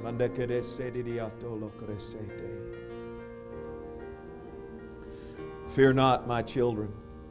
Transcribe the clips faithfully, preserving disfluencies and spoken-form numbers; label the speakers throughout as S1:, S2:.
S1: Fear not, my children.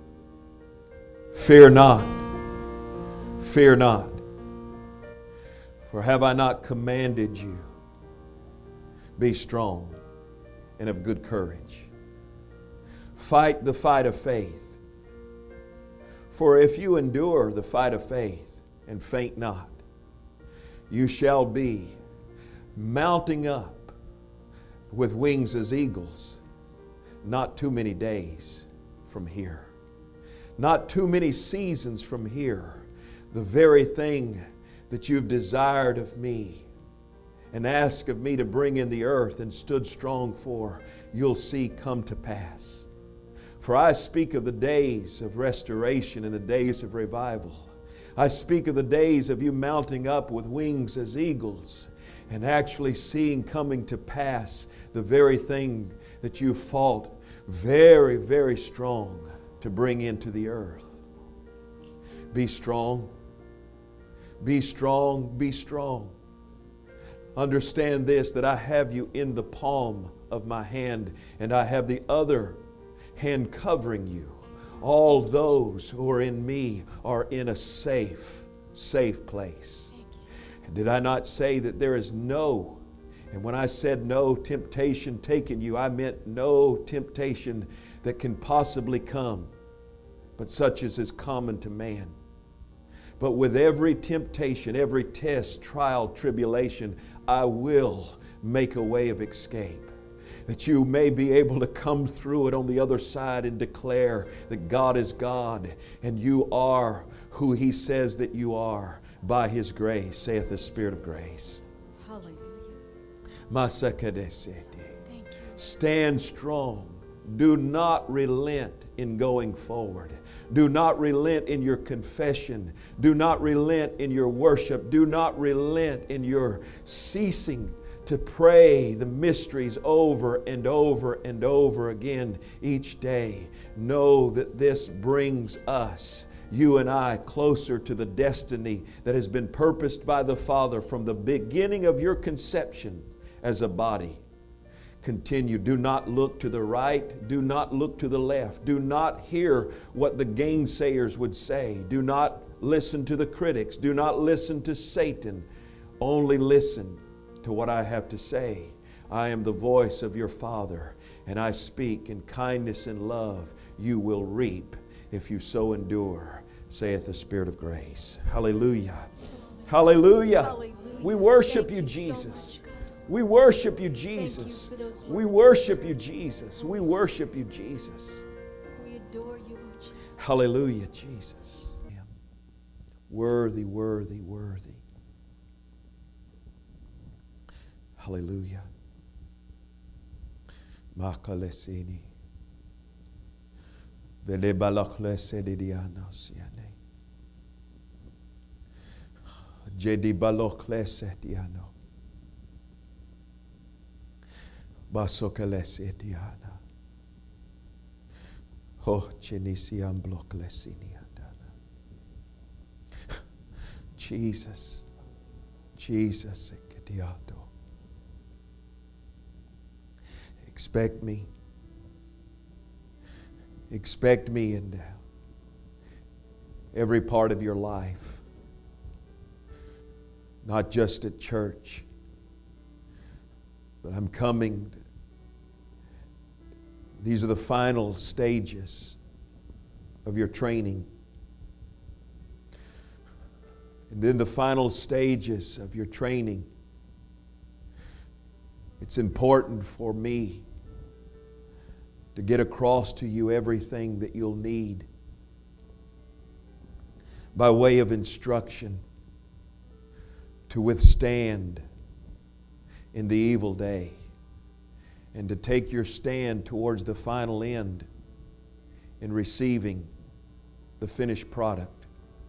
S1: Fear not. Fear not. For have I not commanded you? Be strong and of good courage. Fight the fight of faith. For if you endure the fight of faith and faint not, you shall be mounting up with wings as eagles not too many days from here. Not too many seasons from here. The very thing that you've desired of me and asked of me to bring in the earth and stood strong for, you'll see come to pass. For I speak of the days of restoration and the days of revival. I speak of the days of you mounting up with wings as eagles and actually seeing coming to pass the very thing that you fought very, very strong to bring into the earth. Be strong. Be strong. Be strong. Understand this, that I have you in the palm of my hand, and I have the other hand covering you. All those who are in me are in a safe, safe place. And did I not say that there is no, and when I said no temptation taken you, I meant no temptation that can possibly come, but such as is common to man. But with every temptation, every test, trial, tribulation, I will make a way of escape, that you may be able to come through it on the other side and declare that God is God and you are who He says that you are by His grace, saith the Spirit of grace.
S2: Hallelujah.
S1: Stand strong. Do not relent in going forward. Do not relent in your confession. Do not relent in your worship. Do not relent in your ceasing to pray the mysteries over and over and over again each day. Know that this brings us, you and I, closer to the destiny that has been purposed by the Father from the beginning of your conception as a body. Continue. Do not look to the right. Do not look to the left. Do not hear what the gainsayers would say. Do not listen to the critics. Do not listen to Satan. Only listen to what I have to say. I am the voice of your Father, and I speak in kindness and love. You will reap if you so endure, saith the Spirit of grace. Hallelujah. Hallelujah.
S2: Hallelujah.
S1: We worship
S2: Thank
S1: you,
S2: you so
S1: Jesus.
S2: much, God.
S1: We worship you,
S2: Thank you
S1: Jesus.
S2: for those
S1: We
S2: words.
S1: worship you, Jesus. We worship you, Jesus.
S2: We adore you, Lord Jesus.
S1: Hallelujah, Jesus. Worthy, worthy, worthy. Hallelujah. Makalesini. Vele balaklesedidiana siane. Jedi baloklesediano. Basokelesediana. Oh, chenisiam bloklesiniandana. Jesus. Jesus ekediato. Expect me. Expect me in every part of your life. Not just at church, but I'm coming. These are the final stages of your training. And then the final stages of your training, it's important for me to get across to you everything that you'll need by way of instruction to withstand in the evil day and to take your stand towards the final end in receiving the finished product.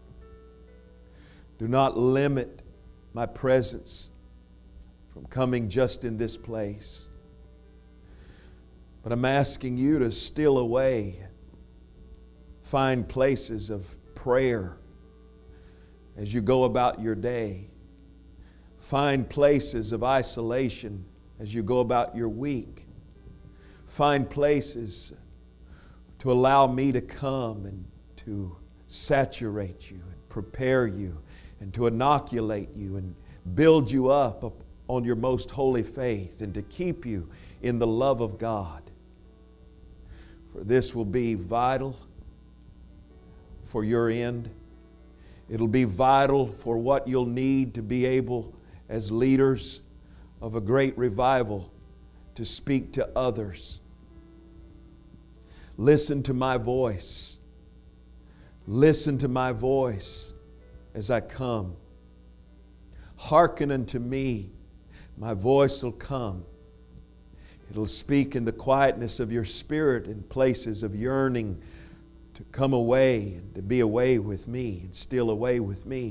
S1: Do not limit my presence from coming just in this place. But I'm asking you to steal away, find places of prayer as you go about your day. Find places of isolation as you go about your week. Find places to allow me to come and to saturate you and prepare you and to inoculate you and build you up on your most holy faith and to keep you in the love of God. For this will be vital for your end. It'll be vital for what you'll need to be able, as leaders of a great revival, to speak to others. Listen to my voice. Listen to my voice as I come. Hearken unto me. My voice will come. It'll speak in the quietness of your spirit in places of yearning to come away and to be away with me and still away with me.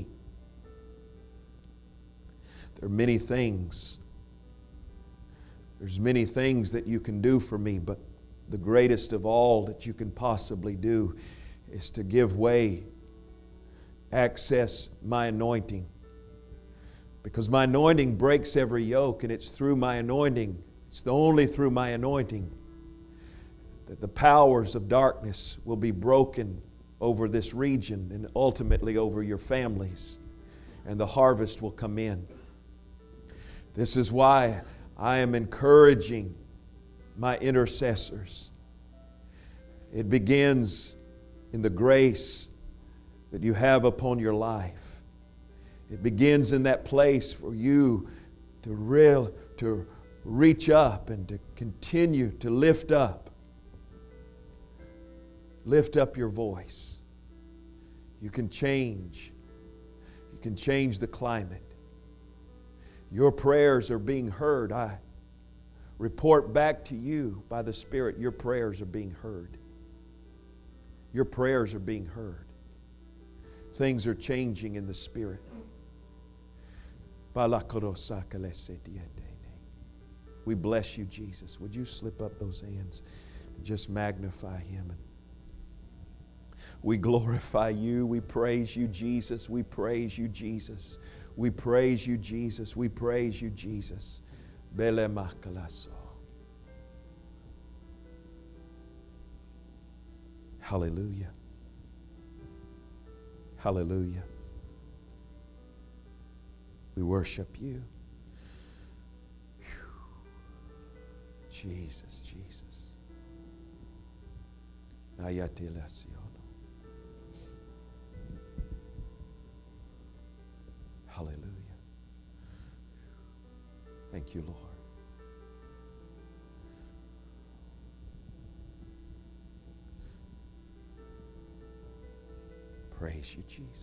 S1: There are many things. There's many things that you can do for me, but the greatest of all that you can possibly do is to give way, access my anointing. Because my anointing breaks every yoke, and it's through my anointing, it's the only through my anointing that the powers of darkness will be broken over this region and ultimately over your families, and the harvest will come in. This is why I am encouraging my intercessors. It begins in the grace that you have upon your life. It begins in that place for you to real, to reach up and to continue to lift up. Lift up your voice. You can change. You can change the climate. Your prayers are being heard. I report back to you by the Spirit, your prayers are being heard. Your prayers are being heard. Things are changing in the Spirit. We bless you, Jesus. Would you slip up those hands and just magnify Him? We glorify you. We praise you, Jesus. We praise you, Jesus. We praise you, Jesus. We praise you, Jesus. Bele makalaso. Hallelujah. Hallelujah. We worship you. Whew. Jesus, Jesus. Ayatilasiono. Hallelujah. Thank you, Lord. Praise you, Jesus.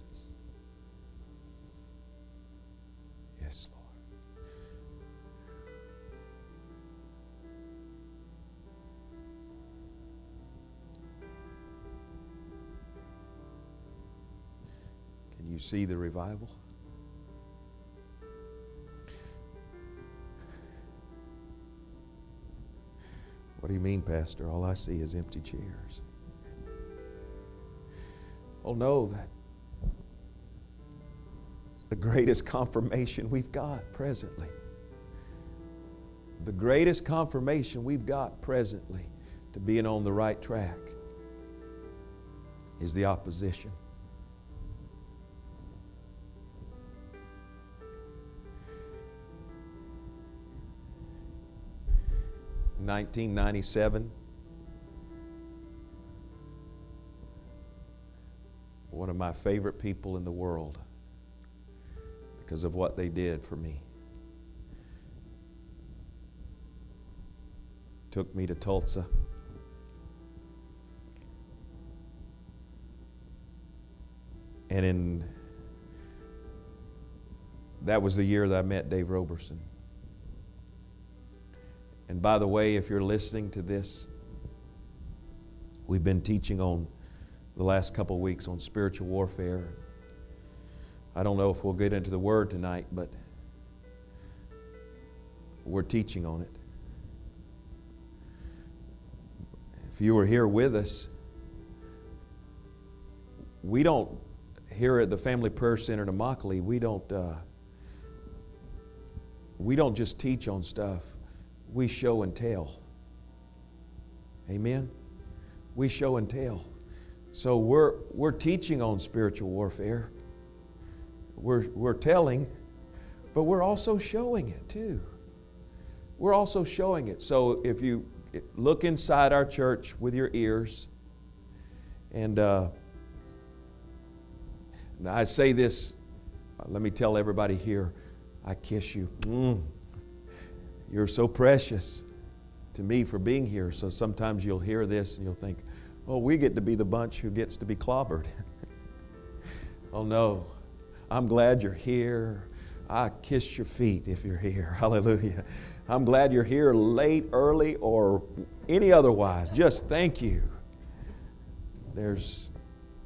S1: Yes, Lord. Can you see the revival? What do you mean, Pastor? All I see is empty chairs. Well, know that it's the greatest confirmation we've got presently. The greatest confirmation we've got presently to being on the right track is the opposition. nineteen ninety-seven, one of my favorite people in the world because of what they did for me, took me to Tulsa. And in that was the year that I met Dave Roberson. And by the way, if you're listening to this, we've been teaching on the last couple of weeks on spiritual warfare. I don't know if we'll get into the Word tonight, but we're teaching on it. If you were here with us, we don't, here at the Family Prayer Center in Immokalee, we don't, uh, we don't just teach on stuff, we show and tell. Amen? We show and tell. So we're, we're teaching on spiritual warfare. We're, we're telling, but we're also showing it too. We're also showing it. So if you look inside our church with your ears, and, uh, and I say this, let me tell everybody here, I kiss you. Mm. You're so precious to me for being here. So sometimes you'll hear this and you'll think, oh, we get to be the bunch who gets to be clobbered. Oh no, I'm glad you're here. I kiss your feet if you're here. Hallelujah. I'm glad you're here late, early, or any otherwise. Just thank you. There's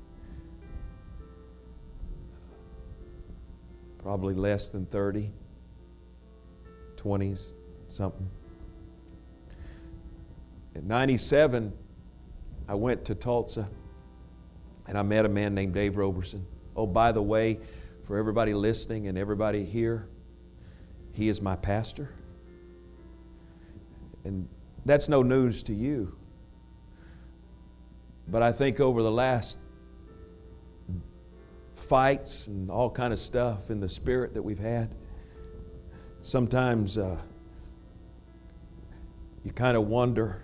S1: probably less than thirty, twenties, something. In ninety-seven, I went to Tulsa and I met a man named Dave Roberson. Oh, by the way, for everybody listening and everybody here, he is my pastor. And that's no news to you. But I think over the last fights and all kind of stuff in the spirit that we've had, sometimes uh, you kind of wonder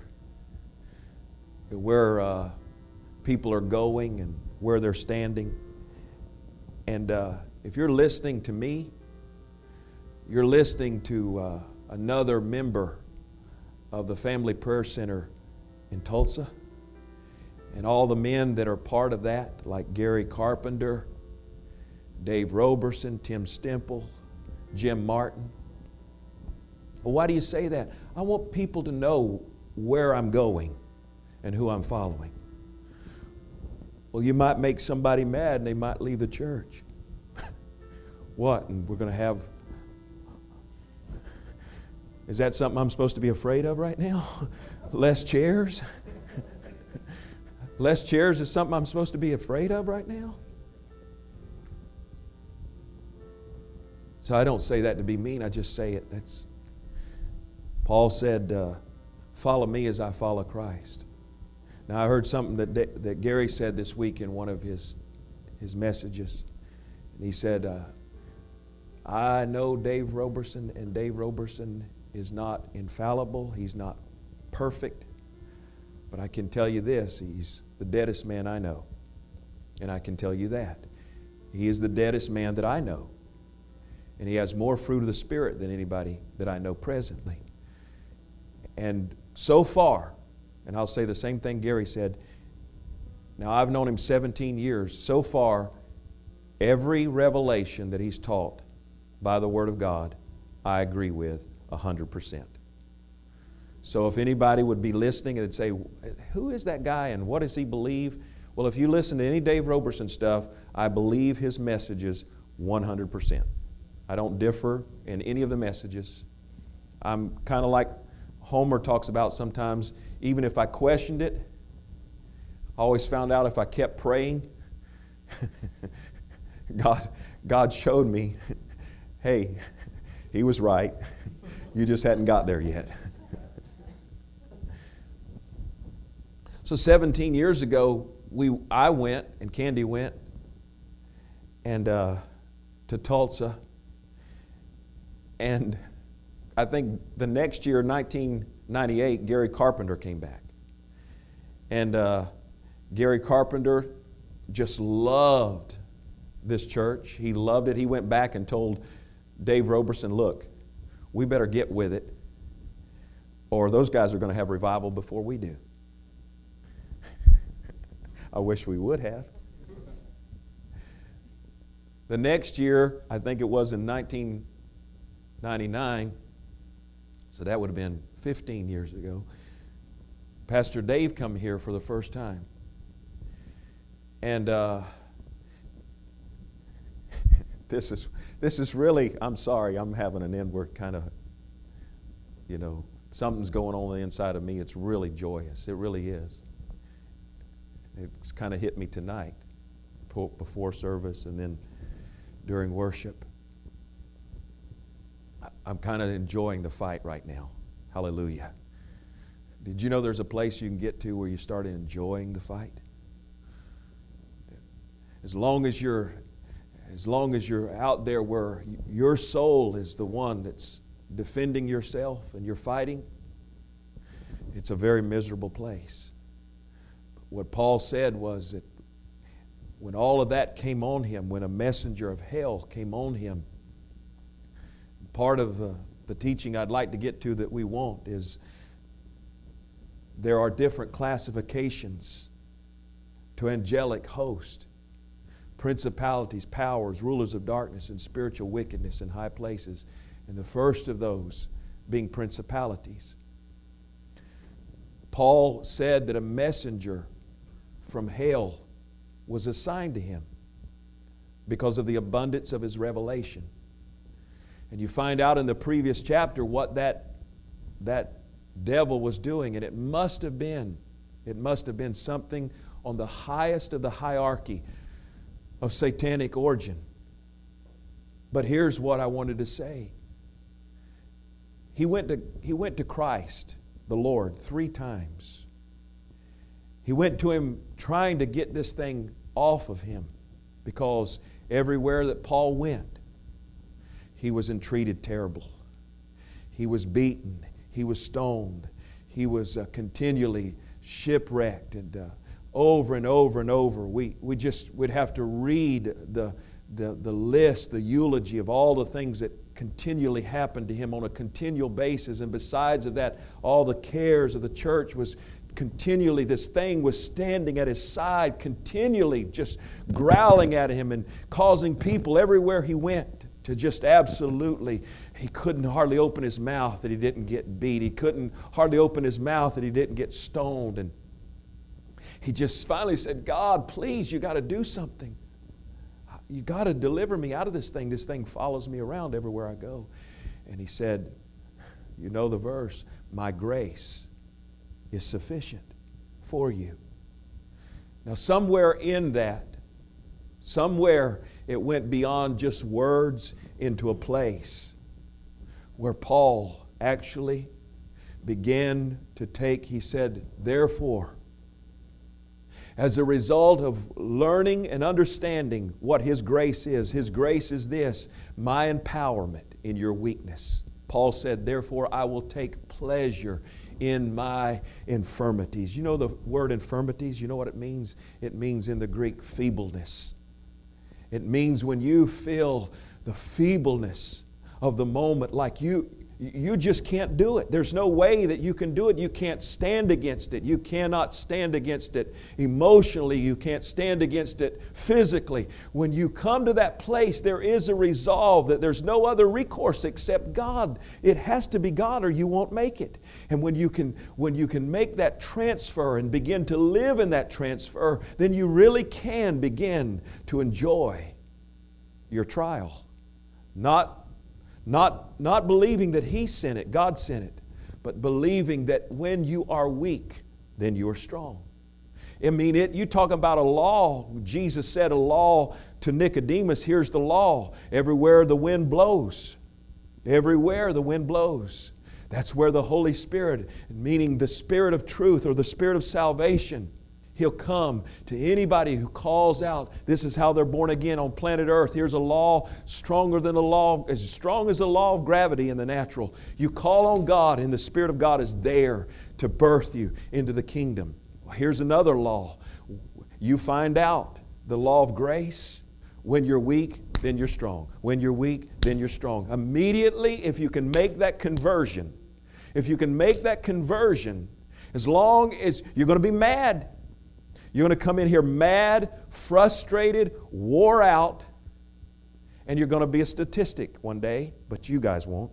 S1: where uh, people are going and where they're standing. And uh, if you're listening to me, you're listening to uh, another member of the Family Prayer Center in Tulsa, and all the men that are part of that, like Gary Carpenter, Dave Roberson, Tim Stemple, Jim Martin. Well, why do you say that? I want people to know where I'm going and who I'm following. Well, you might make somebody mad and they might leave the church. What? And we're going to have... Is that something I'm supposed to be afraid of right now? Less chairs? Less chairs is something I'm supposed to be afraid of right now? So I don't say that to be mean. I just say it. That's Paul said, uh, follow me as I follow Christ. Now I heard something that, that Gary said this week in one of his, his messages. And he said, uh, I know Dave Roberson, and Dave Roberson is not infallible. He's not perfect. But I can tell you this, he's the deadest man I know. And I can tell you that. He is the deadest man that I know. And he has more fruit of the Spirit than anybody that I know presently. And so far, and I'll say the same thing Gary said, now I've known him seventeen years. So far, every revelation that he's taught by the Word of God, I agree with one hundred percent. So if anybody would be listening and say, who is that guy and what does he believe? Well, if you listen to any Dave Roberson stuff, I believe his messages one hundred percent. I don't differ in any of the messages. I'm kind of like Homer talks about sometimes, even if I questioned it, I always found out if I kept praying, God, God showed me, hey, he was right. You just hadn't got there yet. So seventeen years ago, we I went and Candy went and uh, to Tulsa. And I think the next year, nineteen ninety-eight, Gary Carpenter came back. And uh, Gary Carpenter just loved this church. He loved it. He went back and told Dave Roberson, look, we better get with it, or those guys are going to have revival before we do. I wish we would have. The next year, I think it was in nineteen ninety-nine, so that would have been fifteen years ago, Pastor Dave come here for the first time. And uh, this is this is really, I'm sorry, I'm having an inward kind of, you know, something's going on, on the inside of me. It's really joyous. It really is. It's kind of hit me tonight, before service and then during worship. I'm kind of enjoying the fight right now. Hallelujah. Did you know there's a place you can get to where you start enjoying the fight? As long as you're, as long as you're out there where your soul is the one that's defending yourself and you're fighting, it's a very miserable place. What Paul said was that when all of that came on him, when a messenger of hell came on him, part of the, the teaching I'd like to get to that we won't is there are different classifications to angelic host, principalities, powers, rulers of darkness, and spiritual wickedness in high places. And the first of those being principalities. Paul said that a messenger from hell was assigned to him because of the abundance of his revelation. And you find out in the previous chapter what that, that devil was doing, and it must have been, it must have been something on the highest of the hierarchy of satanic origin. But here's what I wanted to say. He went to, he went to Christ, the Lord, three times. He went to Him trying to get this thing off of him because everywhere that Paul went, he was entreated terrible. He was beaten. He was stoned. He was uh, continually shipwrecked, and uh, over and over and over. We we just would have to read the, the, the list, the eulogy of all the things that continually happened to him on a continual basis. And besides of that, all the cares of the church was continually, this thing was standing at his side, continually just growling at him and causing people everywhere he went to just absolutely, he couldn't hardly open his mouth that he didn't get beat. He couldn't hardly open his mouth that he didn't get stoned. And he just finally said, God, please, you got to do something. You got to deliver me out of this thing. This thing follows me around everywhere I go. And he said, you know the verse, my grace is sufficient for you. Now somewhere in that, somewhere it went beyond just words into a place where Paul actually began to take, he said, therefore, as a result of learning and understanding what His grace is, His grace is this, my empowerment in your weakness. Paul said, therefore I will take pleasure in my infirmities. You know the word infirmities, you know what it means? It means in the Greek feebleness. It means when you feel the feebleness of the moment, like you you just can't do it. There's no way that you can do it. You can't stand against it. You cannot stand against it emotionally. You can't stand against it physically. When you come to that place, there is a resolve that there's no other recourse except God. It has to be God or you won't make it. And when you can, when you can make that transfer and begin to live in that transfer, then you really can begin to enjoy your trial. Not Not, not believing that He sent it, God sent it, but believing that when you are weak, then you are strong. I mean, it, you talk about a law. Jesus said a law to Nicodemus, here's the law. Everywhere the wind blows, everywhere the wind blows. That's where the Holy Spirit, meaning the Spirit of truth or the Spirit of salvation, He'll come to anybody who calls out. This is how they're born again on planet Earth. Here's a law stronger than the law, as strong as the law of gravity in the natural. You call on God and the Spirit of God is there to birth you into the kingdom. Well, here's another law. You find out the law of grace. When you're weak, then you're strong. When you're weak, then you're strong. Immediately, if you can make that conversion, if you can make that conversion, as long as you're going to be mad, you're going to come in here mad, frustrated, wore out, and you're going to be a statistic one day, but you guys won't.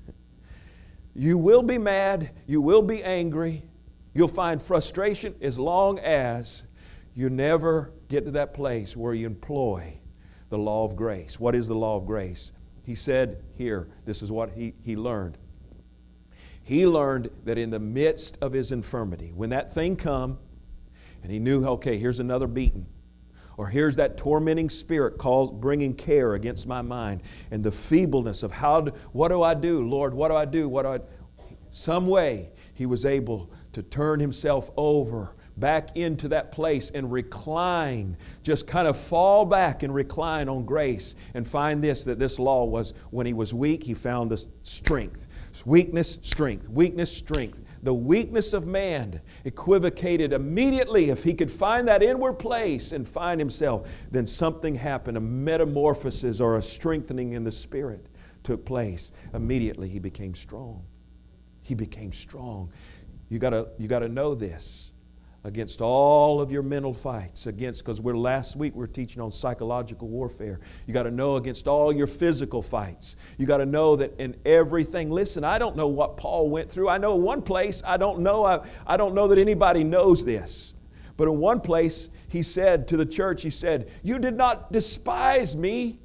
S1: You will be mad, you will be angry, you'll find frustration as long as you never get to that place where you employ the law of grace. What is the law of grace? He said here, this is what he, he learned. He learned that in the midst of his infirmity, when that thing come, and he knew, okay, here's another beating. Or here's that tormenting spirit calls, bringing care against my mind. And the feebleness of how, do, what do I do? Lord, what do I do? What do I do? Some way he was able to turn himself over back into that place and recline, just kind of fall back and recline on grace and find this, that this law was when he was weak, he found the strength. Weakness, strength. Weakness, strength. The weakness of man equivocated immediately. If he could find that inward place and find himself, then something happened. A metamorphosis or a strengthening in the spirit took place. Immediately he became strong. He became strong. You gotta, you gotta know this. Against all of your mental fights, against, because we're last week we're teaching on psychological warfare. You got to know against all your physical fights. You got to know that in everything. Listen, I don't know what Paul went through. I know one place, I don't know, I, I don't know that anybody knows this. But in one place, he said to the church, he said, you did not despise me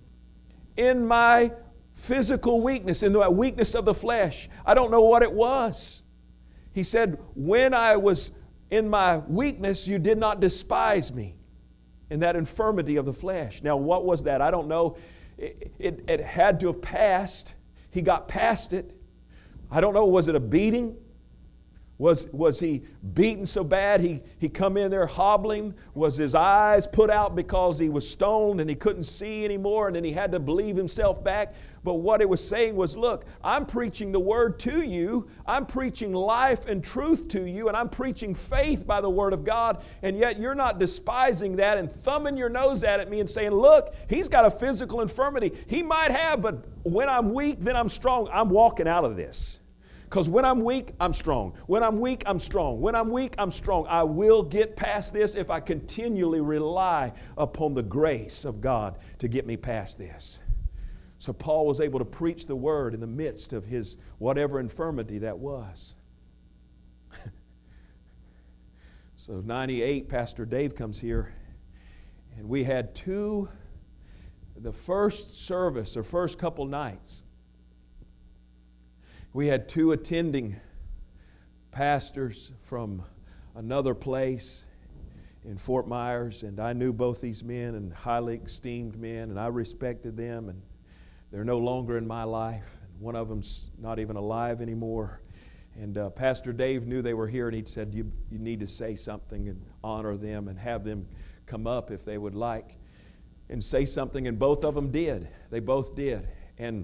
S1: in my physical weakness, in the weakness of the flesh. I don't know what it was. He said, when I was in my weakness, you did not despise me in that infirmity of the flesh. Now, what was that? I don't know. It, it, it had to have passed. He got past it. I don't know. Was it a beating? Was, was he beaten so bad he, he come in there hobbling? Was his eyes put out because he was stoned and he couldn't see anymore and then he had to believe himself back? But what it was saying was, look, I'm preaching the Word to you. I'm preaching life and truth to you, and I'm preaching faith by the Word of God, and yet you're not despising that and thumbing your nose at me and saying, look, he's got a physical infirmity. He might have, but when I'm weak, then I'm strong. I'm walking out of this. Because when I'm weak, I'm strong. When I'm weak, I'm strong. When I'm weak, I'm strong. I will get past this if I continually rely upon the grace of God to get me past this. So Paul was able to preach the Word in the midst of his whatever infirmity that was. So ninety-eight, Pastor Dave comes here, and we had two, the first service or first couple nights, we had two attending pastors from another place in Fort Myers, and I knew both these men and highly esteemed men, and I respected them, and they're no longer in my life. One of them's not even alive anymore. And uh, Pastor Dave knew they were here, and he said, you, you need to say something and honor them and have them come up if they would like and say something, and both of them did. They both did. And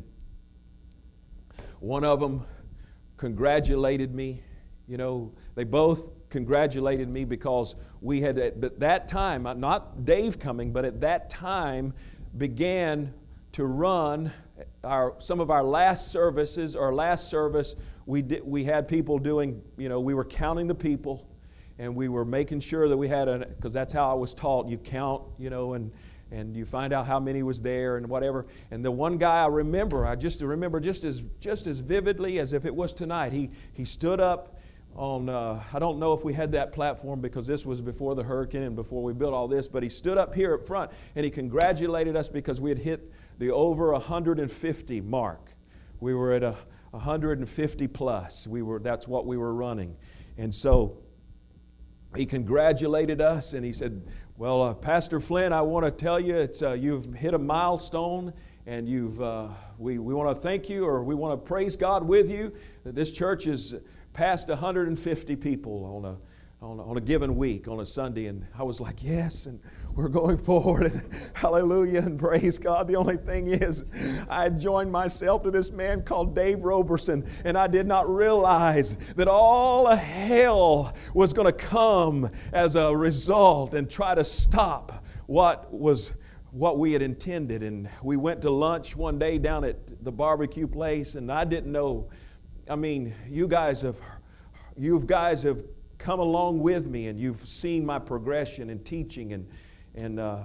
S1: one of them congratulated me. You know, they both congratulated me because we had, at that time, not Dave coming, but at that time began to run our some of our last services. Our last service, we did, we had people doing, you know, we were counting the people, and we were making sure that we had a, because that's how I was taught. You count, you know, and and you find out how many was there and whatever. And the one guy I remember, I just remember just as just as vividly as if it was tonight. He he stood up on, uh, I don't know if we had that platform because this was before the hurricane and before we built all this, but he stood up here up front and he congratulated us because we had hit the over one hundred fifty mark. We were at a one hundred fifty plus. We were that's what we were running. And so he congratulated us and he said, well, uh, Pastor Flynn, I want to tell you, it's uh, you've hit a milestone, and you've uh, we we want to thank you, or we want to praise God with you that this church is past one hundred fifty people on a on a, on a given week on a Sunday. And I was like, yes, and we're going forward, and hallelujah, and praise God. The only thing is, I joined myself to this man called Dave Roberson, and I did not realize that all of hell was going to come as a result and try to stop what was what we had intended. And we went to lunch one day down at the barbecue place, and I didn't know. I mean, you guys have, you guys have come along with me, and you've seen my progression in teaching, and and uh,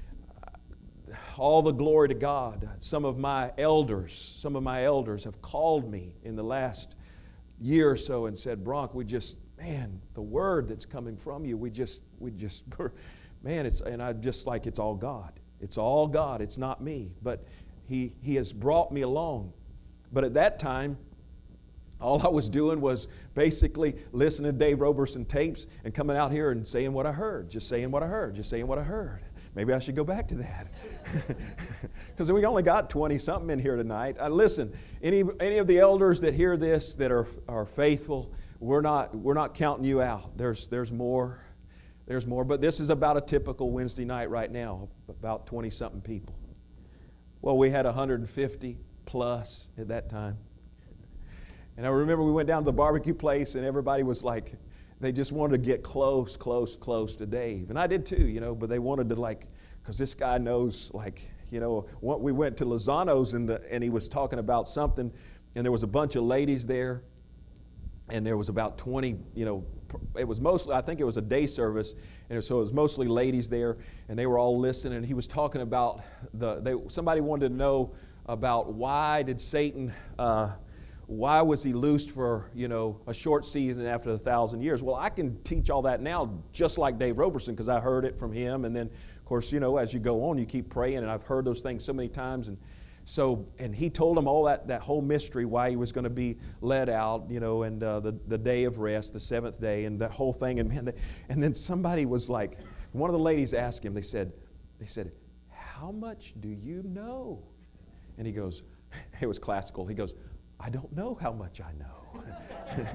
S1: all the glory to God. Some of my elders, some of my elders have called me in the last year or so and said, Bronk, we just, man, the word that's coming from you, we just, we just, man, it's, and I just like, it's all God. It's all God. It's not me. But He He has brought me along. But at that time, all I was doing was basically listening to Dave Roberson tapes and coming out here and saying what I heard, just saying what I heard, just saying what I heard. Maybe I should go back to that. Because we only got twenty-something in here tonight. Uh, listen, any any of the elders that hear this that are are faithful, we're not we're not counting you out. There's there's more. There's more. But this is about a typical Wednesday night right now, about twenty-something people. Well, we had one hundred fifty plus at that time. And I remember we went down to the barbecue place and everybody was like, they just wanted to get close, close, close to Dave. And I did too, you know, but they wanted to like, because this guy knows, like, you know, what we went to Lozano's and, the, and he was talking about something, and there was a bunch of ladies there, and there was about twenty, you know, it was mostly, I think it was a day service, and so it was mostly ladies there, and they were all listening, and he was talking about, the. They, somebody wanted to know about why did Satan, uh, why was he loosed for, you know, a short season after a thousand years? Well, I can teach all that now just like Dave Roberson because I heard it from him. And then, of course, you know, as you go on, you keep praying. And I've heard those things so many times. And so, and he told him all that, that whole mystery, why he was going to be led out, you know, and uh, the, the day of rest, the seventh day, and that whole thing. And man, the, and then somebody was like, one of the ladies asked him, they said, they said, how much do you know? And he goes, it was classical. He goes, I don't know how much I know.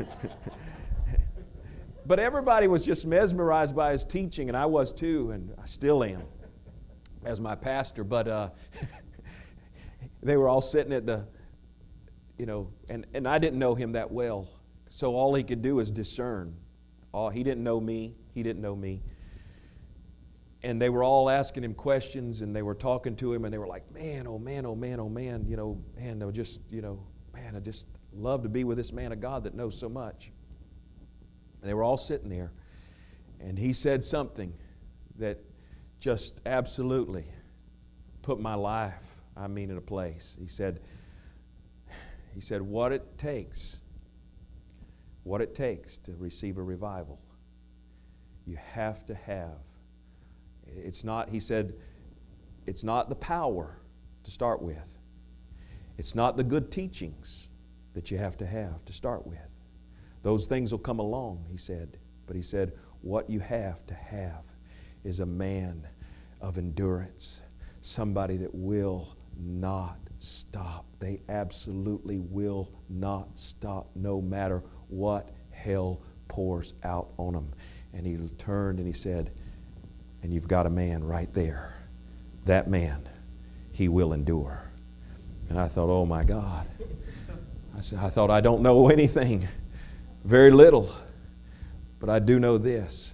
S1: But everybody was just mesmerized by his teaching, and I was too, and I still am as my pastor. But uh, they were all sitting at the, you know, and, and I didn't know him that well. So all he could do is discern. All, he didn't know me. He didn't know me. And they were all asking him questions, and they were talking to him, and they were like, man, oh man, oh man, oh man, you know, man, they were just, you know, man, I just love to be with this man of God that knows so much. And they were all sitting there, and he said something that just absolutely put my life, I mean, in a place. He said, he said, what it takes, what it takes to receive a revival, you have to have. It's not, he said, it's not the power to start with. It's not the good teachings that you have to have to start with. Those things will come along, he said. But he said, what you have to have is a man of endurance, somebody that will not stop. They absolutely will not stop, no matter what hell pours out on them. And he turned and he said, and you've got a man right there. That man, he will endure. And I thought, oh my God. I said, I thought I don't know anything, very little, but I do know this.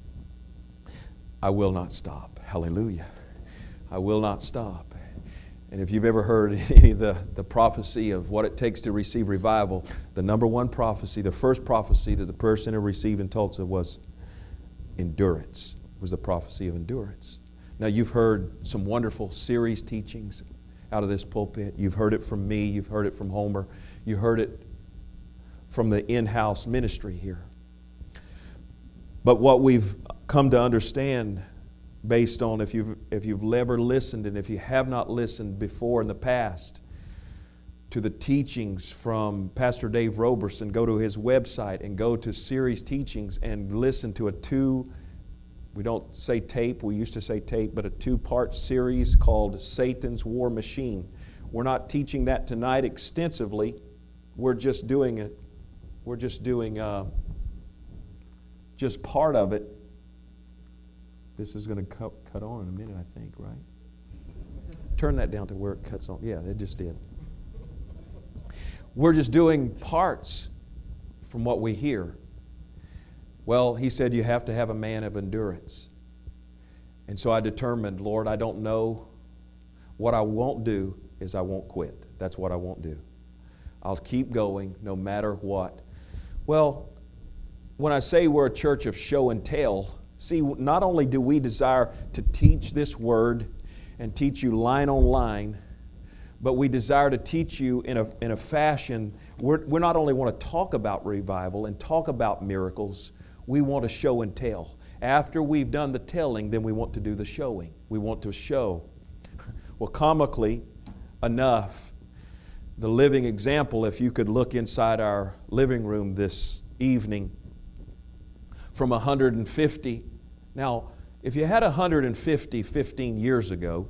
S1: I will not stop. Hallelujah. I will not stop. And if you've ever heard any of the, the prophecy of what it takes to receive revival, the number one prophecy, the first prophecy that the person had received in Tulsa was endurance. It was the prophecy of endurance. Now you've heard some wonderful series teachings out of this pulpit. You've heard it from me. You've heard it from Homer. You heard it from the in-house ministry here. But what we've come to understand based on if you've, if you've ever listened and if you have not listened before in the past to the teachings from Pastor Dave Roberson, go to his website and go to series teachings and listen to a two We don't say tape, we used to say tape, but a two-part series called Satan's War Machine. We're not teaching that tonight extensively. We're just doing it. We're just doing uh, just part of it. This is going to cut, cut on in a minute, I think, right? Turn that down to where it cuts on. Yeah, it just did. We're just doing parts from what we hear. Well, he said you have to have a man of endurance. And so I determined, Lord, I don't know. What I won't do is I won't quit. That's what I won't do. I'll keep going no matter what. Well, when I say we're a church of show and tell, see, not only do we desire to teach this word and teach you line on line, but we desire to teach you in a, in a fashion, we're, we not only want to talk about revival and talk about miracles, we want to show and tell. After we've done the telling, then we want to do the showing. We want to show. Well, comically enough, the living example, if you could look inside our living room this evening, from one hundred fifty. Now, if you had one hundred fifty fifteen years ago,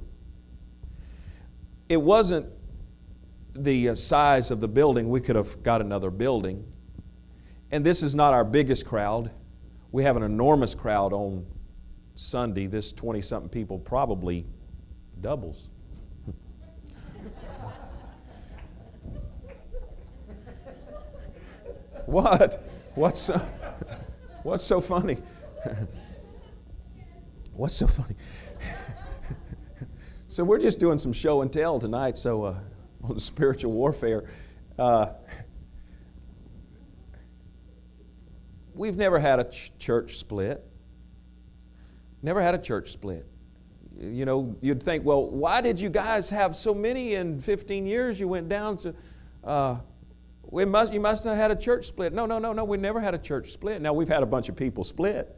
S1: it wasn't the uh, size of the building. We could have got another building. And this is not our biggest crowd. We have an enormous crowd on Sunday. This twenty-something people probably doubles. What? What's so, what's so funny? What's so funny? So we're just doing some show and tell tonight. So uh, on spiritual warfare, uh, we've never had a ch- church split. Never had a church split. You know, you'd think, well, why did you guys have so many in fifteen years? You went down to. Uh, We must, you must have had a church split. No, no, no, no, we never had a church split. Now, we've had a bunch of people split.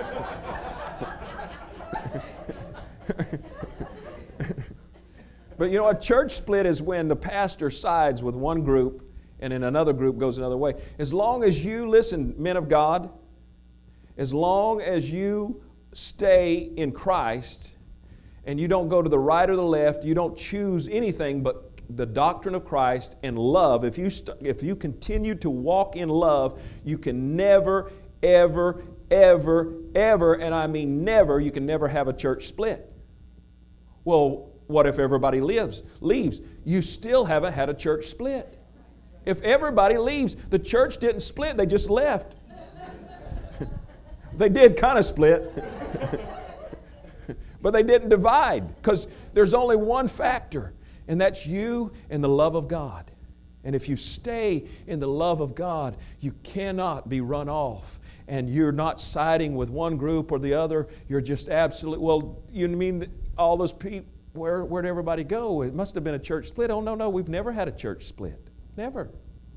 S1: But you know, a church split is when the pastor sides with one group and then another group goes another way. As long as you, listen, men of God, as long as you stay in Christ and you don't go to the right or the left, you don't choose anything but the doctrine of Christ and love, if you st- if you continue to walk in love, you can never, ever, ever, ever, and I mean never, you can never have a church split. Well, what if everybody lives, leaves? You still haven't had a church split. If everybody leaves, the church didn't split, they just left. They did kind of split. But they didn't divide, because there's only one factor. And that's you and the love of God. And if you stay in the love of God, you cannot be run off. And you're not siding with one group or the other. You're just absolutely, well, you mean that all those people, where, where'd everybody go? It must have been a church split. Oh, no, no, we've never had a church split. Never.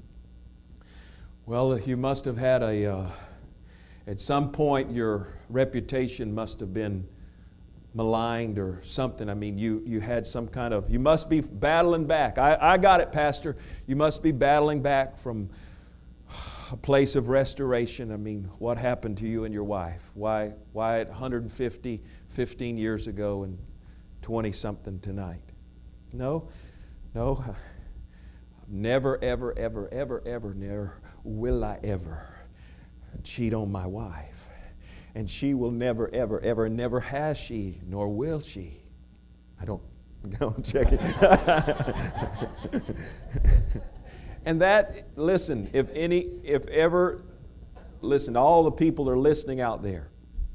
S1: Well, you must have had a, uh, at some point your reputation must have been maligned or something. I mean, you you had some kind of, you must be battling back. I, I got it, Pastor. You must be battling back from a place of restoration. I mean, what happened to you and your wife? Why, why at one hundred fifty, fifteen years ago and twenty-something tonight? No, no. Never, ever, ever, ever, ever, never will I ever cheat on my wife. And she will never, ever, ever, never has she, nor will she. I don't, don't check it. And that, listen, if any, if ever, listen, all the people that are listening out there,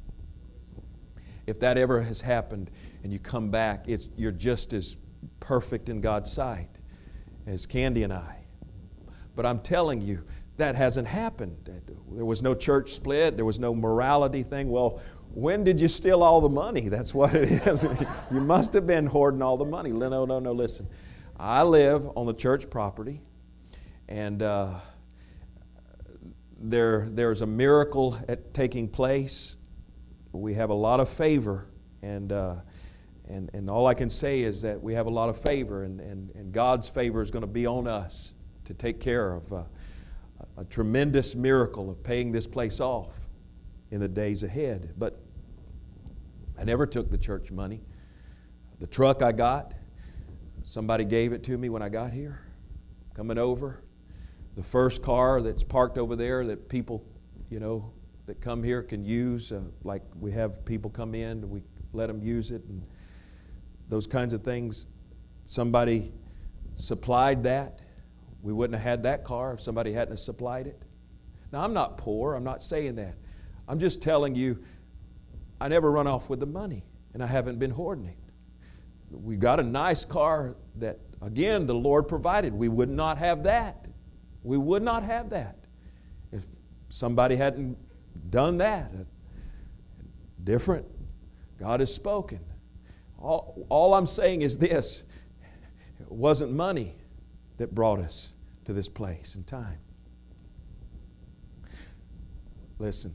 S1: if that ever has happened and you come back, it's, you're just as perfect in God's sight as Candy and I. But I'm telling you, that hasn't happened. There was no church split. There was no morality thing. Well, when did you steal all the money? That's what it is. You must have been hoarding all the money. No, no, no, listen. I live on the church property, and uh, there, there's a miracle at taking place. We have a lot of favor, and uh, and and all I can say is that we have a lot of favor, and, and, and God's favor is going to be on us to take care of uh, a tremendous miracle of paying this place off in the days ahead. But I never took the church money. The truck I got, somebody gave it to me when I got here, coming over. The first car that's parked over there that people, you know, that come here can use, uh, like we have people come in, we let them use it, and those kinds of things. Somebody supplied that. We wouldn't have had that car if somebody hadn't supplied it. Now, I'm not poor. I'm not saying that. I'm just telling you, I never run off with the money, and I haven't been hoarding it. We got a nice car that, again, the Lord provided. We would not have that. We would not have that if somebody hadn't done that. Different. God has spoken. All, all I'm saying is this. It wasn't money that brought us to this place and time. Listen,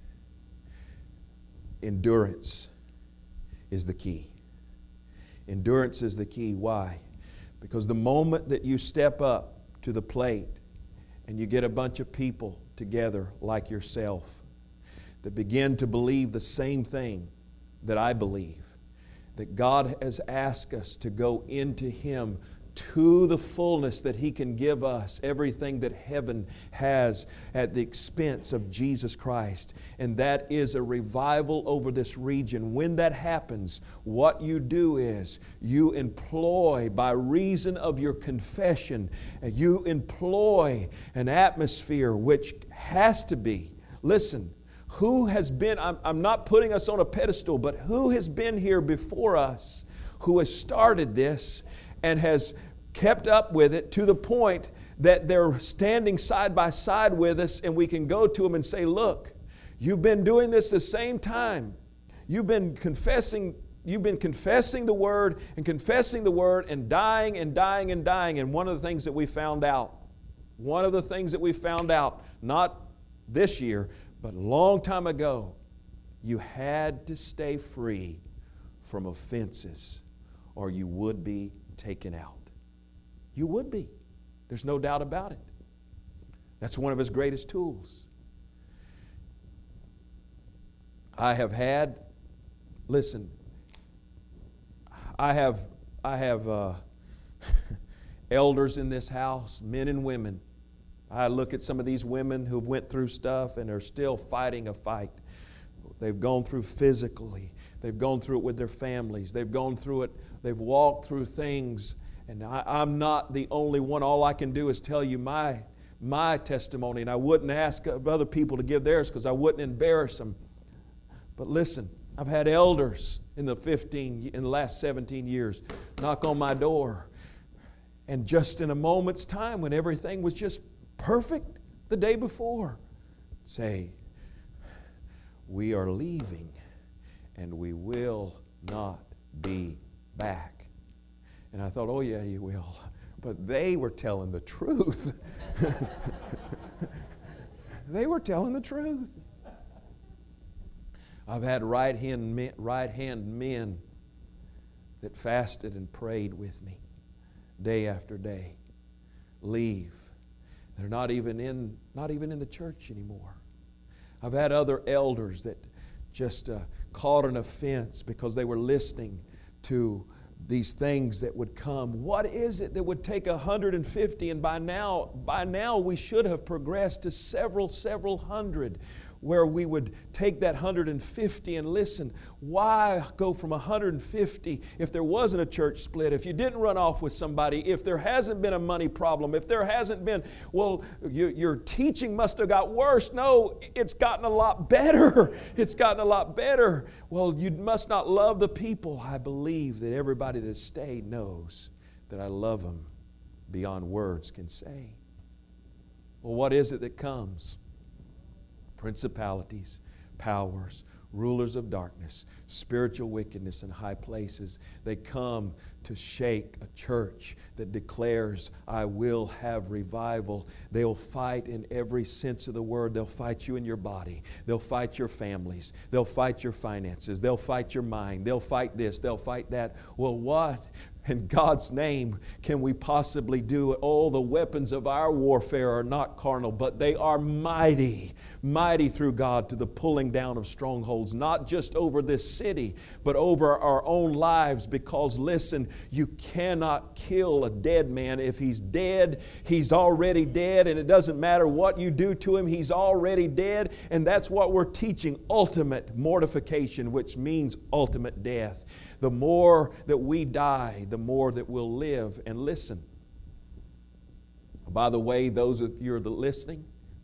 S1: endurance is the key. Endurance is the key. Why? Because the moment that you step up to the plate and you get a bunch of people together like yourself that begin to believe the same thing that I believe that God has asked us to go into Him to the fullness that He can give us everything that heaven has at the expense of Jesus Christ. And that is a revival over this region. When that happens, what you do is you employ, by reason of your confession, you employ an atmosphere which has to be, listen, who has been, I'm, I'm not putting us on a pedestal, but who has been here before us, who has started this and has kept up with it to the point that they're standing side by side with us, and we can go to them and say, look, you've been doing this the same time. You've been confessing, you've been confessing the Word and confessing the Word and dying and dying and dying. And one of the things that we found out, one of the things that we found out, not this year, but a long time ago, you had to stay free from offenses or you would be taken out. You would be. There's no doubt about it. That's one of His greatest tools. I have had, listen, I have, I have uh, elders in this house, men and women. I look at some of these women who've went through stuff and are still fighting a fight. They've gone through physically. They've gone through it with their families. They've gone through it. They've walked through things. And I, I'm not the only one. All I can do is tell you my, my testimony. And I wouldn't ask other people to give theirs because I wouldn't embarrass them. But listen, I've had elders in the fifteen, in the last seventeen years knock on my door. And just in a moment's time, when everything was just perfect the day before, say, we are leaving and we will not be back. And I thought, oh yeah, you will. But they were telling the truth. They were telling the truth. I've had right-hand men, right-hand men that fasted and prayed with me day after day leave. They're not even in, not even in the church anymore. I've had other elders that just uh, caught an offense because they were listening to these things that would come. What is it that would take one hundred fifty? And by now, by now we should have progressed to several, several hundred, where we would take that one hundred fifty and listen. Why go from one hundred fifty if there wasn't a church split, if you didn't run off with somebody, if there hasn't been a money problem, if there hasn't been, well, you, your teaching must have got worse. No, it's gotten a lot better. It's gotten a lot better. Well, you must not love the people. I believe that everybody that stayed knows that I love them beyond words can say. Well, what is it that comes? Principalities, powers, rulers of darkness, spiritual wickedness in high places. They come to shake a church that declares, I will have revival. They'll fight in every sense of the word. They'll fight you in your body. They'll fight your families. They'll fight your finances. They'll fight your mind. They'll fight this. They'll fight that. Well, what in God's name can we possibly do? All the weapons of our warfare are not carnal, but they are mighty, mighty through God to the pulling down of strongholds, not just over this city, but over our own lives. Because listen, you cannot kill a dead man. If he's dead, he's already dead, and it doesn't matter what you do to him, he's already dead. And that's what we're teaching, ultimate mortification, which means ultimate death. The more that we die, the more that we'll live. And listen, by the way, those of you that are listening,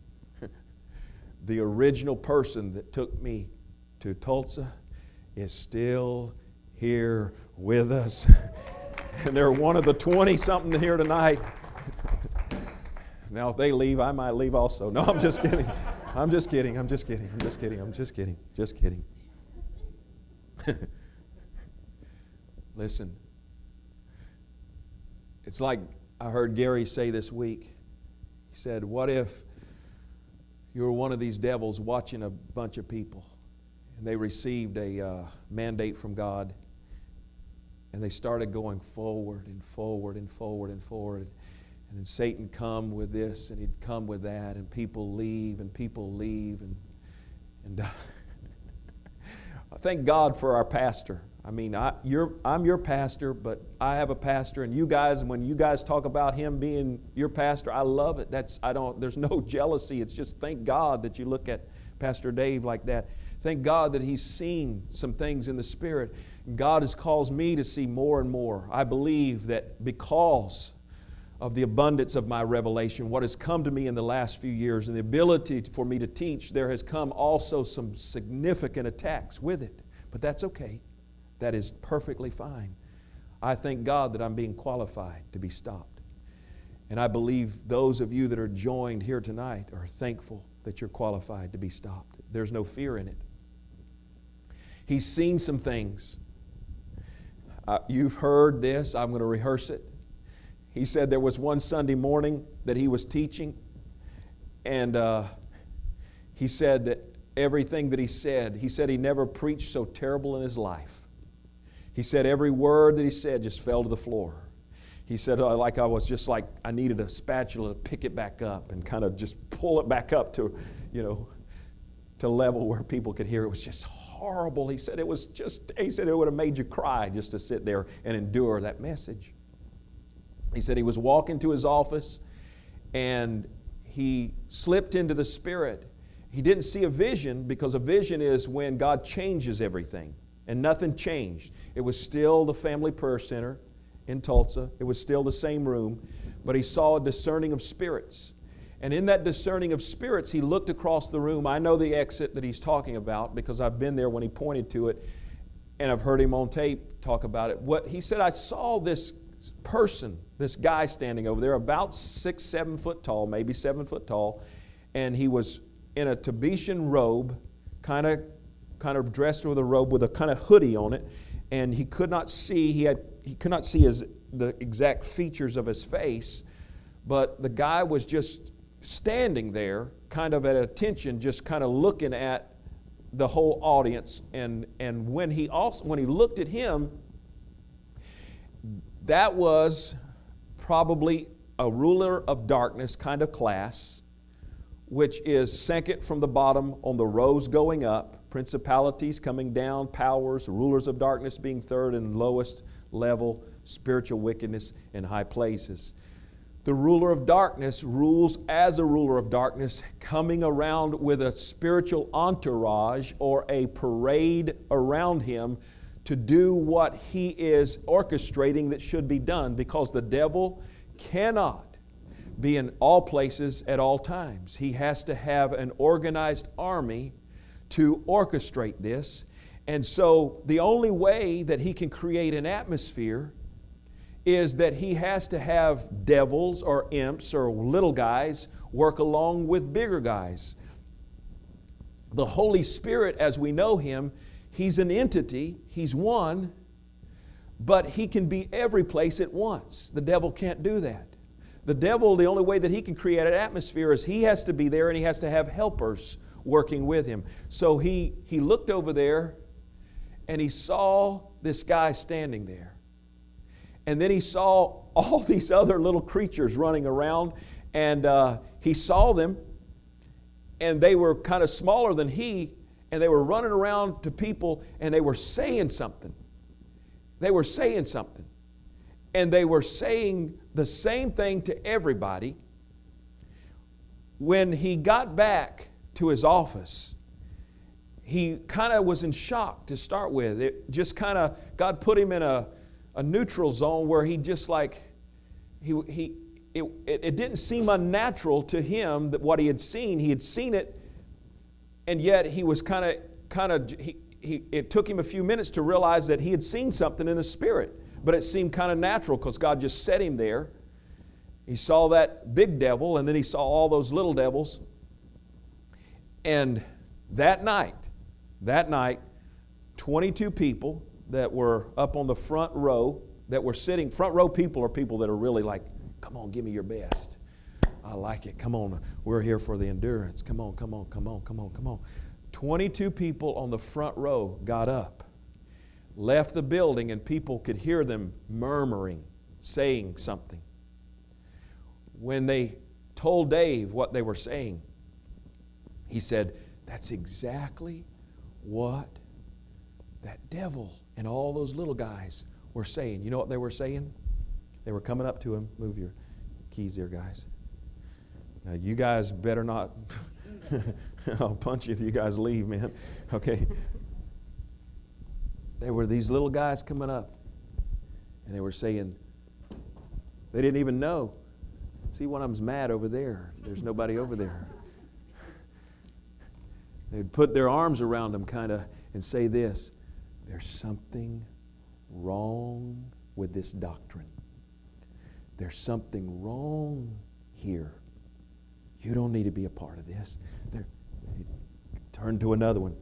S1: the original person that took me to Tulsa is still here with us. And they're one of the twenty-something here tonight. Now, if they leave, I might leave also. No, I'm just kidding. I'm just kidding. I'm just kidding. I'm just kidding. I'm just kidding. Just kidding. Listen, it's like I heard Gary say this week. He said, what if you were one of these devils watching a bunch of people and they received a uh, mandate from God and they started going forward and forward and forward and forward. And then Satan come with this and he'd come with that, and people leave and people leave and, and uh, I thank God for our pastor. I mean, I, you're, I'm your pastor, but I have a pastor, and you guys, when you guys talk about him being your pastor, I love it. That's I don't. There's no jealousy. It's just thank God that you look at Pastor Dave like that. Thank God that he's seen some things in the Spirit. God has caused me to see more and more. I believe that because of the abundance of my revelation, what has come to me in the last few years, and the ability for me to teach, there has come also some significant attacks with it. But that's okay. That is perfectly fine. I thank God that I'm being qualified to be stopped. And I believe those of you that are joined here tonight are thankful that you're qualified to be stopped. There's no fear in it. He's seen some things. Uh, you've heard this. I'm going to rehearse it. He said there was one Sunday morning that he was teaching, and uh, he said that everything that he said, he said he never preached so terrible in his life. He said every word that he said just fell to the floor. He said uh, like I was just like I needed a spatula to pick it back up and kind of just pull it back up to, you know, to level where people could hear. It was just horrible. He said it was just, he said it would have made you cry just to sit there and endure that message. He said he was walking to his office and he slipped into the Spirit. He didn't see a vision, because a vision is when God changes everything. And nothing changed. It was still the Family Prayer Center in Tulsa. It was still the same room. But he saw a discerning of spirits. And in that discerning of spirits, he looked across the room. I know the exit that he's talking about because I've been there when he pointed to it. And I've heard him on tape talk about it. What he said, I saw this person, this guy standing over there, about six, seven foot tall, maybe seven foot tall. And he was in a Tibetan robe, kind of kind of dressed with a robe with a kind of hoodie on it, and he could not see, he had he could not see his the exact features of his face, but the guy was just standing there, kind of at attention, just kind of looking at the whole audience. And and when he also when he looked at him, that was probably a ruler of darkness kind of class, which is second from the bottom on the rows going up. Principalities coming down, powers, rulers of darkness being third and lowest level, spiritual wickedness in high places. The ruler of darkness rules as a ruler of darkness, coming around with a spiritual entourage or a parade around him to do what he is orchestrating that should be done, because the devil cannot be in all places at all times. He has to have an organized army to orchestrate this. And so the only way that he can create an atmosphere is that he has to have devils or imps or little guys work along with bigger guys. The Holy Spirit, as we know Him, He's an entity, He's one, but He can be every place at once. The devil can't do that. The devil, the only way that he can create an atmosphere is he has to be there and he has to have helpers working with him. So he, he looked over there and he saw this guy standing there. And then he saw all these other little creatures running around, and uh, he saw them, and they were kind of smaller than he, and they were running around to people, and they were saying something. They were saying something. And they were saying the same thing to everybody. When he got back to his office, he kind of was in shock to start with. It just kind of, God put him in a, a neutral zone where he just like, he, he it, it didn't seem unnatural to him that what he had seen. He had seen it, and yet he was kind of, kind of, he, he, it took him a few minutes to realize that he had seen something in the Spirit. But it seemed kind of natural because God just set him there. He saw that big devil, and then he saw all those little devils. And that night, that night, twenty-two people that were up on the front row, that were sitting, front row people are people that are really like, come on, give me your best. I like it. Come on, we're here for the endurance. Come on, come on, come on, come on, come on. twenty-two people on the front row got up, left the building, and people could hear them murmuring, saying something. When they told Dave what they were saying, he said, that's exactly what that devil and all those little guys were saying. You know what they were saying? They were coming up to him. Move your keys there, guys. Now, you guys better not. I'll punch you if you guys leave, man. Okay. There were these little guys coming up, and they were saying, they didn't even know. See, one of them's mad over there. There's nobody over there. They'd put their arms around him kind of and say this, there's something wrong with this doctrine. There's something wrong here. You don't need to be a part of this. They're, they turn to another one.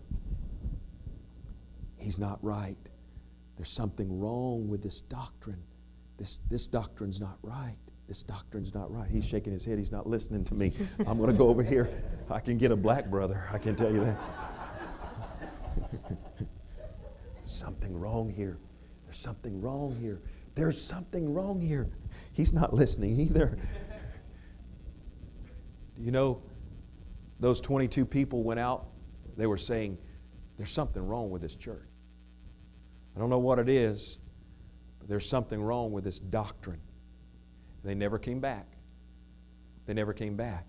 S1: He's not right. There's something wrong with this doctrine. This, this doctrine's not right. This doctrine's not right. He's shaking his head. He's not listening to me. I'm going to go over here. I can get a black brother. I can tell you that. Something wrong here. There's something wrong here. There's something wrong here. He's not listening either. You know, those twenty-two people went out. They were saying, there's something wrong with this church. I don't know what it is, but there's something wrong with this doctrine. They never came back. They never came back.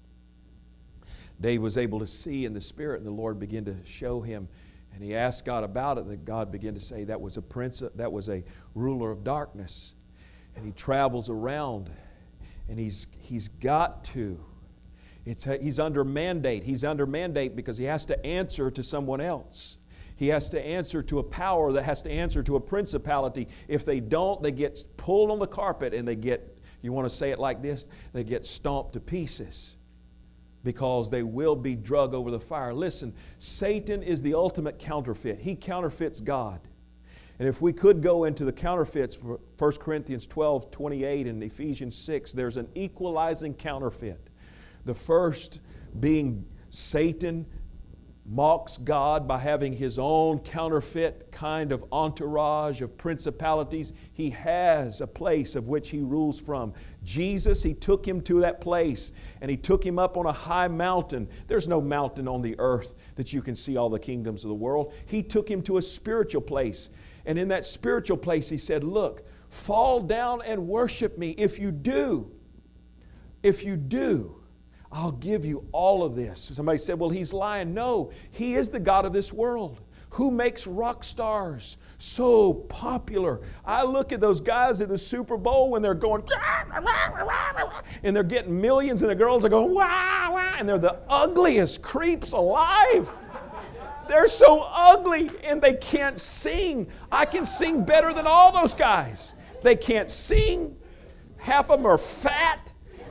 S1: Dave was able to see in the Spirit, and the Lord began to show him. And he asked God about it, and God began to say that was a prince, that was a ruler of darkness. And he travels around, and he's he's got to. It's he's under mandate. He's under mandate because he has to answer to someone else. He has to answer to a power that has to answer to a principality. If they don't, they get pulled on the carpet and they get, you want to say it like this, they get stomped to pieces because they will be drug over the fire. Listen, Satan is the ultimate counterfeit. He counterfeits God. And if we could go into the counterfeits, First Corinthians twelve twenty-eight and Ephesians six, there's an equalizing counterfeit. The first being Satan mocks God by having his own counterfeit kind of entourage of principalities. He has a place of which he rules from. Jesus, he took him to that place and he took him up on a high mountain. There's no mountain on the earth that you can see all the kingdoms of the world. He took him to a spiritual place. And in that spiritual place, he said, look, fall down and worship me. If you do, if you do, I'll give you all of this. Somebody said, well, he's lying. No, he is the God of this world. Who makes rock stars so popular? I look at those guys at the Super Bowl when they're going, and they're getting millions, and the girls are going, wah, wah, and they're the ugliest creeps alive. They're so ugly, and they can't sing. I can sing better than all those guys. They can't sing. Half of them are fat.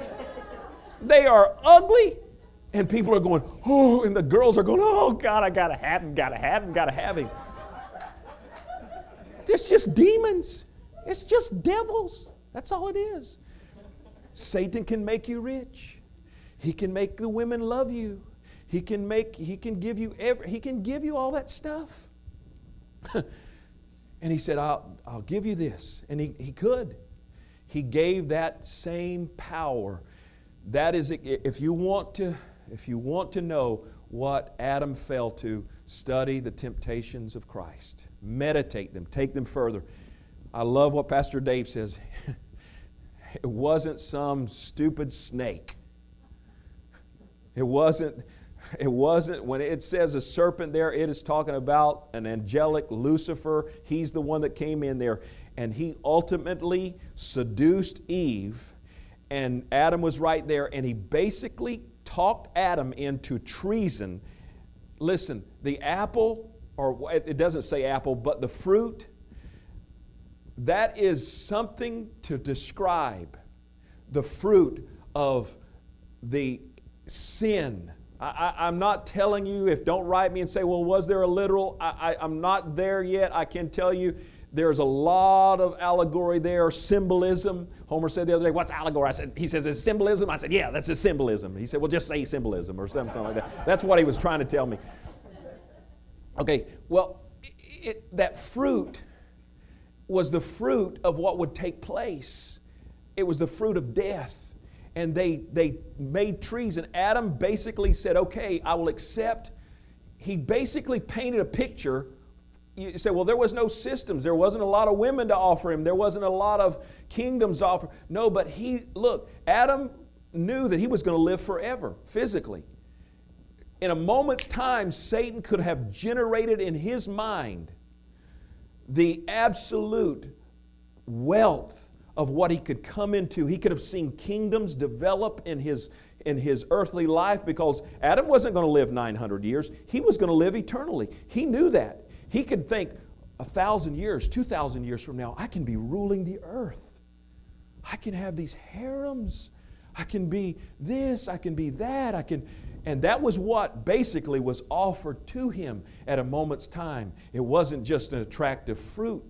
S1: They are ugly, and people are going, oh, and the girls are going, oh, God, I got to have him, got to have him, got to have him. It's just demons. It's just devils. That's all it is. Satan can make you rich. He can make the women love you. He can make, he can give you every, he can give you all that stuff. And he said, I'll, I'll give you this. And he, he could. He gave that same power. That is, if you want to, if you want to know what Adam fell to, study the temptations of Christ. Meditate them, take them further. I love what Pastor Dave says. It wasn't some stupid snake. It wasn't, it wasn't, when it says a serpent there, it is talking about an angelic Lucifer. He's the one that came in there, and he ultimately seduced Eve. And Adam was right there, and he basically talked Adam into treason. Listen, the apple, or it doesn't say apple, but the fruit, that is something to describe the fruit of the sin. I, I, I'm not telling you, if don't write me and say, well, was there a literal? I, I, I'm not there yet. I can tell you, there's a lot of allegory there, symbolism. Homer said the other day, what's allegory? I said, he says, it's symbolism. I said, yeah, that's a symbolism. He said, well, just say symbolism or something like that. That's what he was trying to tell me. Okay, well, it, that fruit was the fruit of what would take place. It was the fruit of death. And they, they made treason. Adam basically said, okay, I will accept. He basically painted a picture you say, well, there was no systems. There wasn't a lot of women to offer him. There wasn't a lot of kingdoms to offer. No, but he, look, Adam knew that he was going to live forever, physically. In a moment's time, Satan could have generated in his mind the absolute wealth of what he could come into. He could have seen kingdoms develop in his, in his earthly life, because Adam wasn't going to live nine hundred years. He was going to live eternally. He knew that. He could think, a thousand years, two thousand years from now, I can be ruling the earth. I can have these harems. I can be this, I can be that, I can... And that was what basically was offered to him at a moment's time. It wasn't just an attractive fruit.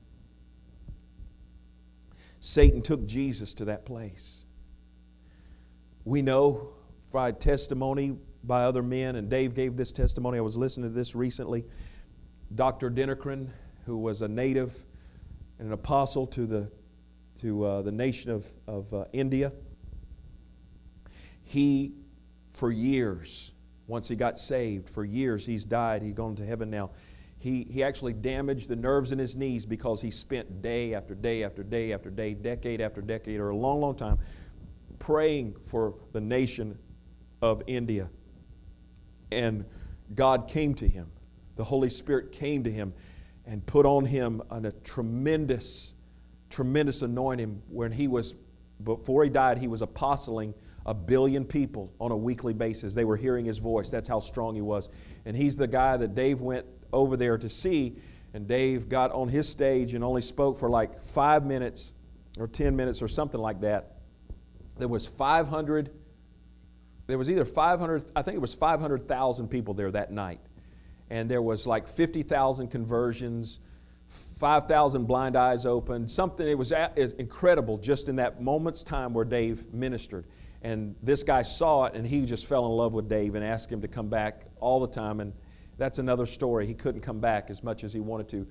S1: Satan took Jesus to that place. We know by testimony by other men, and Dave gave this testimony, I was listening to this recently, Doctor Dinnerkran, who was a native and an apostle to the, to, uh, the nation of, of uh, India, he, for years, once he got saved, for years he's died, he's gone to heaven now. He, he actually damaged the nerves in his knees because he spent day after day after day after day, decade after decade, or a long, long time, praying for the nation of India. And God came to him. The Holy Spirit came to him and put on him an, a tremendous, tremendous anointing when he was, before he died, he was apostling a billion people on a weekly basis. They were hearing his voice. That's how strong he was. And he's the guy that Dave went over there to see, and Dave got on his stage and only spoke for like five minutes or ten minutes or something like that. There was five hundred, there was either five hundred, I think it was five hundred thousand people there that night. And there was like fifty thousand conversions, five thousand blind eyes opened, something. It was incredible just in that moment's time where Dave ministered. And this guy saw it, and he just fell in love with Dave and asked him to come back all the time. And that's another story. He couldn't come back as much as he wanted to.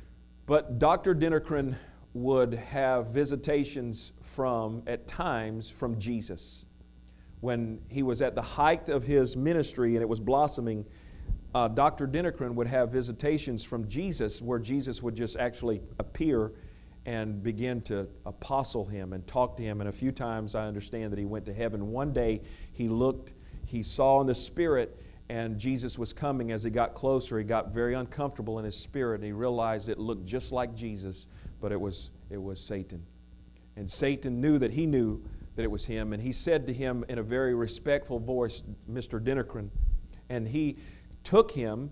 S1: But Doctor Dinnerkran would have visitations from, at times, from Jesus. When he was at the height of his ministry and it was blossoming, uh, Doctor Dinnerkran would have visitations from Jesus, where Jesus would just actually appear and begin to apostle him and talk to him. And a few times I understand that he went to heaven. One day he looked, he saw in the spirit, and Jesus was coming. As he got closer, he got very uncomfortable in his spirit, and he realized it looked just like Jesus, but it was, it was Satan. And Satan knew that he knew that it was him, and he said to him in a very respectful voice, Mister Dinnerkran, and he took him,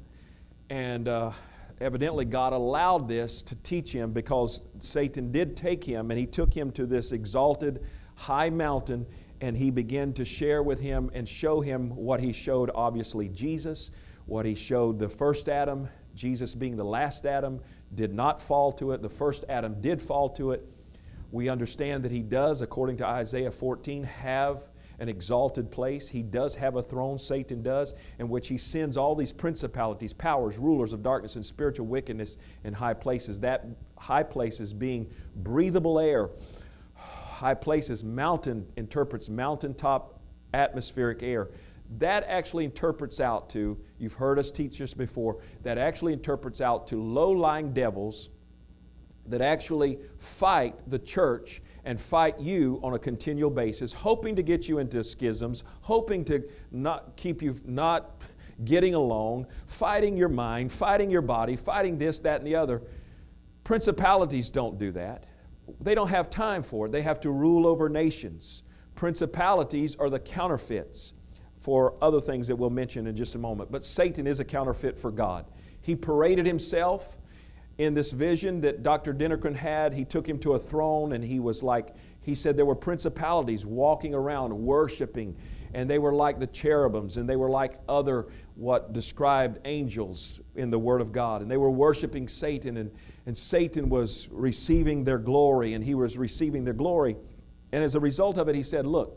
S1: and uh, evidently God allowed this to teach him, because Satan did take him, and he took him to this exalted high mountain, and he began to share with him and show him what he showed, obviously Jesus, what he showed the first Adam, Jesus being the last Adam, did not fall to it. The first Adam did fall to it. We understand that he does, according to Isaiah fourteen, have an exalted place. He does have a throne, Satan does, in which he sends all these principalities, powers, rulers of darkness, and spiritual wickedness in high places. That high places being breathable air. High places, mountain interprets mountaintop atmospheric air. That actually interprets out to, you've heard us teach this before, that actually interprets out to low-lying devils that actually fight the church and fight you on a continual basis, hoping to get you into schisms, hoping to not keep you not getting along, fighting your mind, fighting your body, fighting this, that, and the other. Principalities don't do that. They don't have time for it. They have to rule over nations. Principalities are the counterfeits for other things that we'll mention in just a moment. But Satan is a counterfeit for God. He paraded himself in this vision that Doctor Dinnerkran had. He took him to a throne, and he was like, he said there were principalities walking around worshiping, and they were like the cherubims, and they were like other what described angels in the Word of God, and they were worshiping Satan, and, and Satan was receiving their glory, and he was receiving their glory. And as a result of it, he said, look,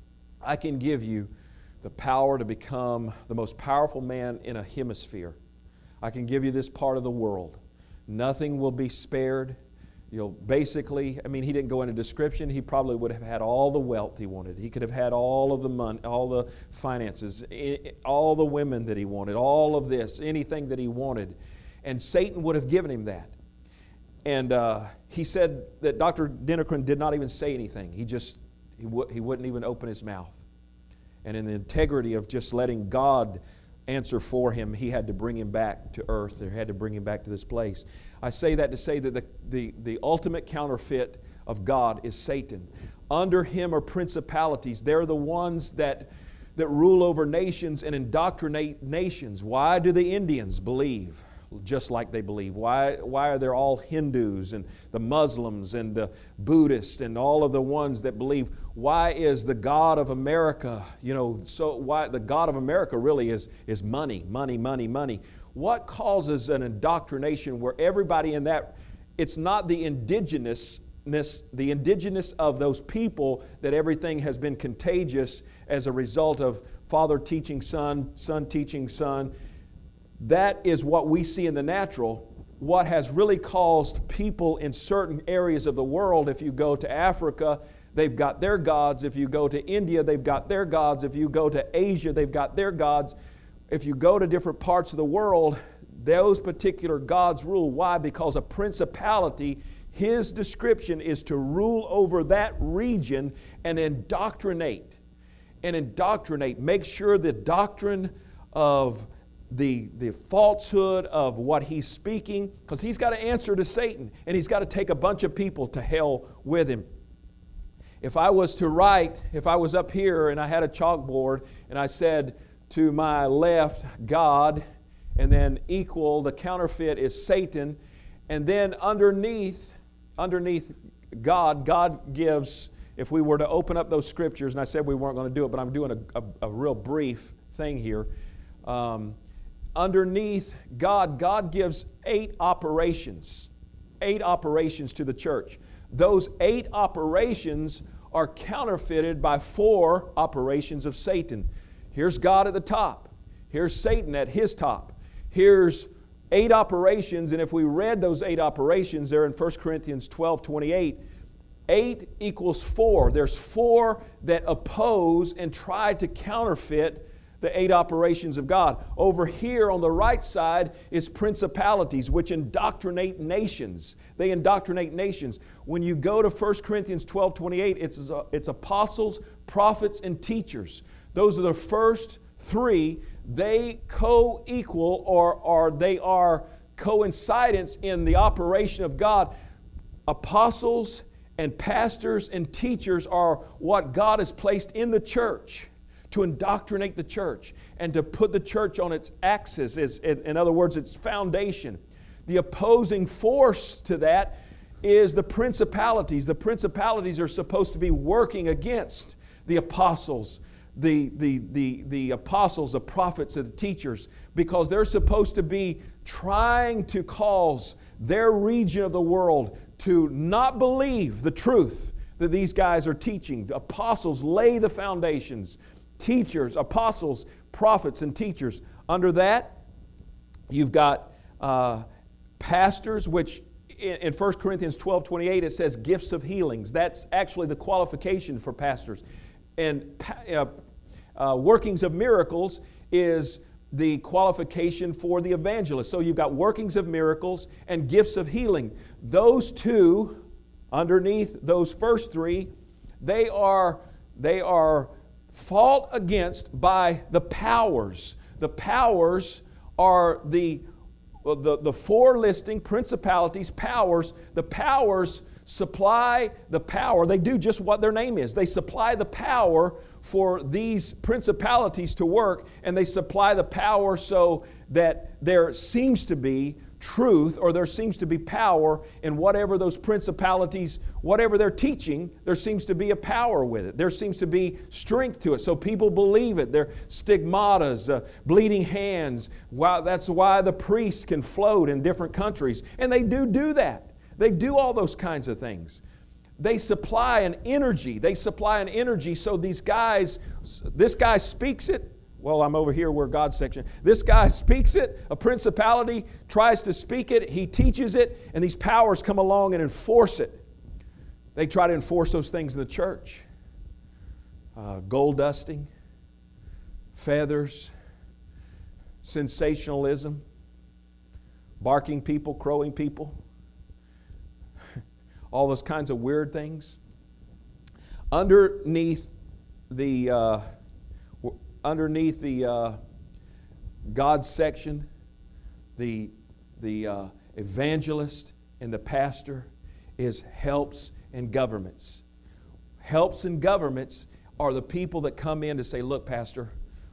S1: I can give you the power to become the most powerful man in a hemisphere. I can give you this part of the world. Nothing will be spared. You'll basically, I mean, he didn't go into description. He probably would have had all the wealth he wanted. He could have had all of the money, all the finances, all the women that he wanted, all of this, anything that he wanted. And Satan would have given him that. And uh, he said that Doctor Dennerkran did not even say anything. He just, he, w- he wouldn't even open his mouth. And in the integrity of just letting God answer for him, he had to bring him back to earth. They had to bring him back to this place. I say that to say that the, the, the ultimate counterfeit of God is Satan. Under him are principalities. They're the ones that, that rule over nations and indoctrinate nations. Why do the Indians believe just like they believe? Why, why are there all Hindus and the Muslims and the Buddhists and all of the ones that believe? Why is the God of America, you know, so why the God of America really is, is money, money, money, money. What causes an indoctrination where everybody in that, it's not the indigenousness, the indigenous of those people that everything has been contagious as a result of father teaching son, son teaching son. That is what we see in the natural. What has really caused people in certain areas of the world, if you go to Africa, they've got their gods. If you go to India, they've got their gods. If you go to Asia, they've got their gods. If you go to different parts of the world, those particular gods rule. Why? Because a principality, his description is to rule over that region and indoctrinate. And indoctrinate. Make sure the doctrine of the, the falsehood of what he's speaking, because he's got to answer to Satan, and he's got to take a bunch of people to hell with him. If I was to write, if I was up here and I had a chalkboard and I said to my left, God, and then equal, the counterfeit is Satan, and then underneath, underneath God, God gives, if we were to open up those scriptures, and I said we weren't going to do it, but I'm doing a, a, a real brief thing here. Um, underneath God, God gives eight operations, eight operations to the church. Those eight operations are counterfeited by four operations of Satan. Here's God at the top. Here's Satan at his top. Here's eight operations, and if we read those eight operations, they're in First Corinthians twelve twenty-eight. Eight equals four. There's four that oppose and try to counterfeit the eight operations of God. Over here on the right side is principalities, which indoctrinate nations. They indoctrinate nations. When you go to First Corinthians twelve twenty-eight, it's, it's apostles, prophets, and teachers. Those are the first three. They co-equal or, or they are coincidence in the operation of God. Apostles and pastors and teachers are what God has placed in the church to indoctrinate the church and to put the church on its axis, is, in other words, its foundation. The opposing force to that is the principalities. The principalities are supposed to be working against the apostles, the, the, the, the apostles, the prophets, and the teachers, because they're supposed to be trying to cause their region of the world to not believe the truth that these guys are teaching. The apostles lay the foundations. Teachers, apostles, prophets, and teachers. Under that, you've got uh, pastors, which in, in First Corinthians twelve twenty-eight it says gifts of healings. That's actually the qualification for pastors. And uh, uh, workings of miracles is the qualification for the evangelist. So you've got workings of miracles and gifts of healing. Those two, underneath those first three, they are they are fought against by the powers. The powers are the, the, the four listing principalities, powers. The powers supply the power. They do just what their name is. They supply the power for these principalities to work, and they supply the power so that there seems to be truth, or there seems to be power in whatever those principalities, whatever they're teaching, there seems to be a power with it. There seems to be strength to it. So people believe it. They're stigmatas, uh, bleeding hands. Wow, that's why the priests can float in different countries. And they do do that. They do all those kinds of things. They supply an energy. They supply an energy so these guys, this guy speaks it. Well, I'm over here where God's section. This guy speaks it. A principality tries to speak it. He teaches it. And these powers come along and enforce it. They try to enforce those things in the church. Uh, gold dusting, feathers, sensationalism, barking people, crowing people, all those kinds of weird things. Underneath the uh, underneath the uh, God section, the the uh, evangelist and the pastor is helps and governments. Helps and governments are the people that come in to say, look, Pastor,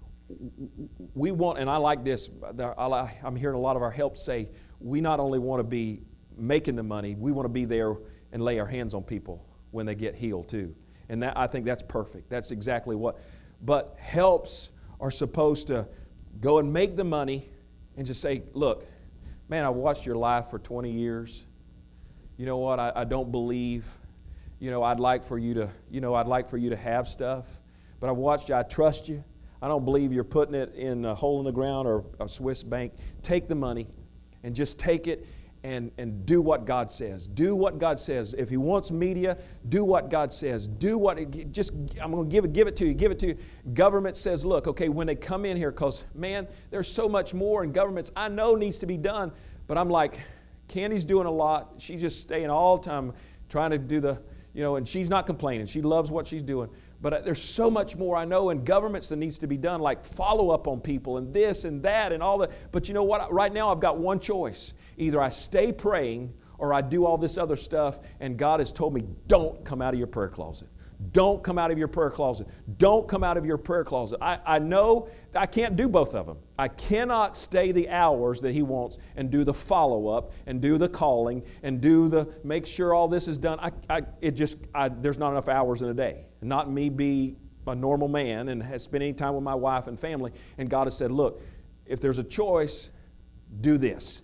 S1: we want, and I like this, I'm hearing a lot of our help say, we not only want to be making the money, we want to be there and lay our hands on people when they get healed too. And that, I think that's perfect. That's exactly what. But helps are supposed to go and make the money and just say, look, man, I watched your life for twenty years. You know what? I, I don't believe. You know, I'd like for you to, you know, I'd like for you to have stuff. But I watched you. I trust you. I don't believe you're putting it in a hole in the ground or a Swiss bank. Take the money and just take it and, and do what God says. Do what God says. If He wants media, do what God says. Do what, just, I'm going to give it, give it to you, give it to you. Government says, look, okay, when they come in here, because, man, there's so much more in governments I know needs to be done. But I'm like, Candy's doing a lot. She's just staying all the time trying to do the, you know, and she's not complaining. She loves what she's doing. But there's so much more I know in governments that needs to be done, like follow up on people and this and that and all that. But you know what? Right now I've got one choice. Either I stay praying or I do all this other stuff, and God has told me, don't come out of your prayer closet. Don't come out of your prayer closet. Don't come out of your prayer closet. I, I know I can't do both of them. I cannot stay the hours that He wants and do the follow-up and do the calling and do the make sure all this is done. I, I, it just, I, there's not enough hours in a day. Not me be a normal man and spend any time with my wife and family. And God has said, look, if there's a choice, do this.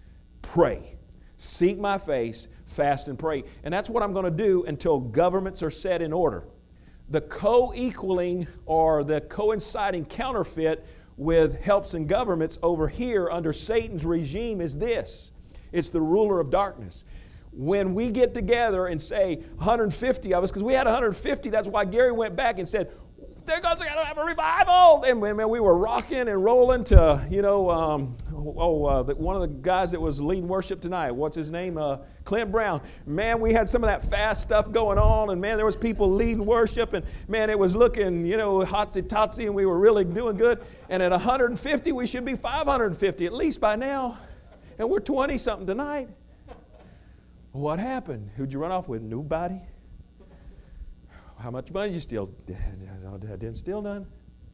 S1: Pray. Seek my face, fast and pray. And that's what I'm going to do until governments are set in order. The co-equaling or the coinciding counterfeit with helps and governments over here under Satan's regime is this. It's the ruler of darkness. When we get together and say one hundred fifty of us, because we had one hundred fifty, that's why Gary went back and said, they're going to have a revival. And man, we were rocking and rolling to, you know, um, oh, uh, the, one of the guys that was leading worship tonight, what's his name? Uh, Clint Brown. Man, we had some of that fast stuff going on, and man, there was people leading worship, and man, it was looking, you know, hotsy-totsy, and we were really doing good. And at one hundred fifty, we should be five hundred fifty at least by now. And we're twenty-something tonight. What happened? Who'd you run off with? Nobody? How much money did you steal? I didn't steal none.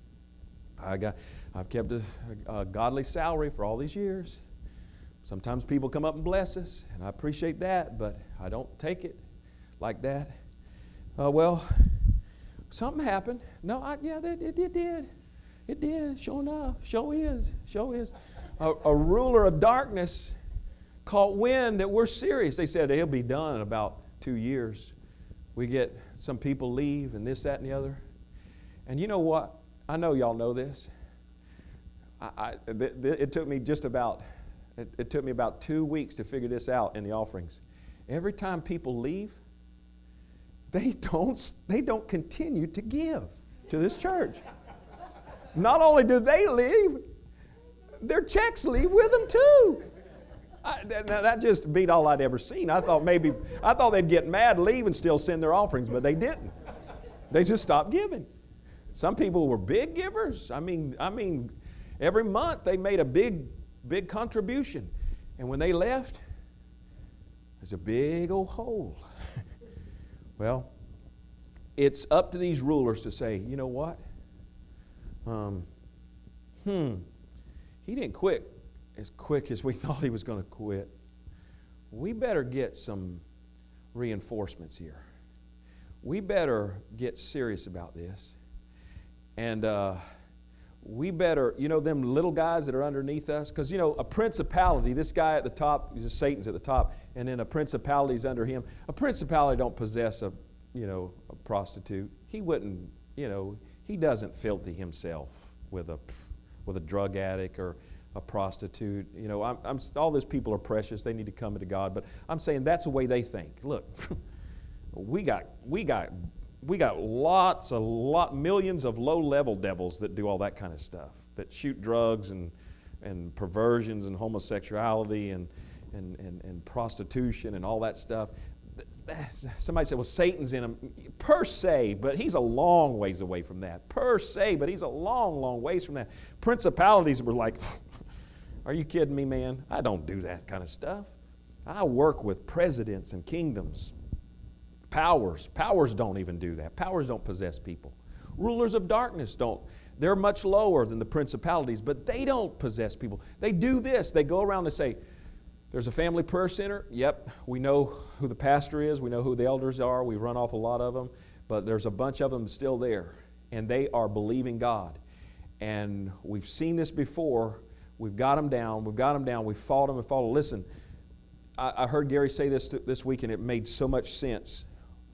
S1: I got, I've kept a, a godly salary for all these years. Sometimes people come up and bless us, and I appreciate that, but I don't take it like that. Uh, well, something happened. No, I, yeah, it, it, it did. It did, sure enough. Sure is, sure is. A, a ruler of darkness caught wind that we're serious. They said he'll be done in about two years. We get some people leave and this, that, and the other. And you know what? I know y'all know this. I, I, th- th- it took me just about, it, it took me about two weeks to figure this out in the offerings. Every time people leave, they don't, they don't continue to give to this church. Not only do they leave, their checks leave with them too. I, that, that just beat all I'd ever seen. I thought maybe, I thought they'd get mad, leave, and still send their offerings, but they didn't. They just stopped giving. Some people were big givers. I mean, I mean, every month they made a big, big contribution. And when they left, there's a big old hole. Well, it's up to these rulers to say, you know what? Um, hmm, he didn't quit as quick as we thought he was going to quit. We better get some reinforcements here. We better get serious about this. And uh, we better, you know, them little guys that are underneath us, because, you know, a principality, this guy at the top, Satan's at the top, and then a principality's under him. A principality don't possess a, you know, a prostitute. He wouldn't, you know, he doesn't filthy himself with a, with a drug addict or a prostitute. You know, I'm, I'm, all those people are precious. They need to come to God. But I'm saying that's the way they think. Look, we got, we got, we got lots, a lot, millions of low-level devils that do all that kind of stuff, that shoot drugs and and perversions and homosexuality and, and, and, and prostitution and all that stuff. Somebody said, well, Satan's in him. Per se, but he's a long ways away from that. Per se, but he's a long, long ways from that. Principalities were like, are you kidding me, man? I don't do that kind of stuff. I work with presidents and kingdoms. Powers. Powers don't even do that. Powers don't possess people. Rulers of darkness don't. They're much lower than the principalities, but they don't possess people. They do this. They go around and say, there's a family prayer center. Yep, we know who the pastor is. We know who the elders are. We run off a lot of them, but there's a bunch of them still there, and they are believing God. And we've seen this before. We've got them down. We've got them down. We've fought them and fought them. Listen, I, I heard Gary say this this week, and it made so much sense.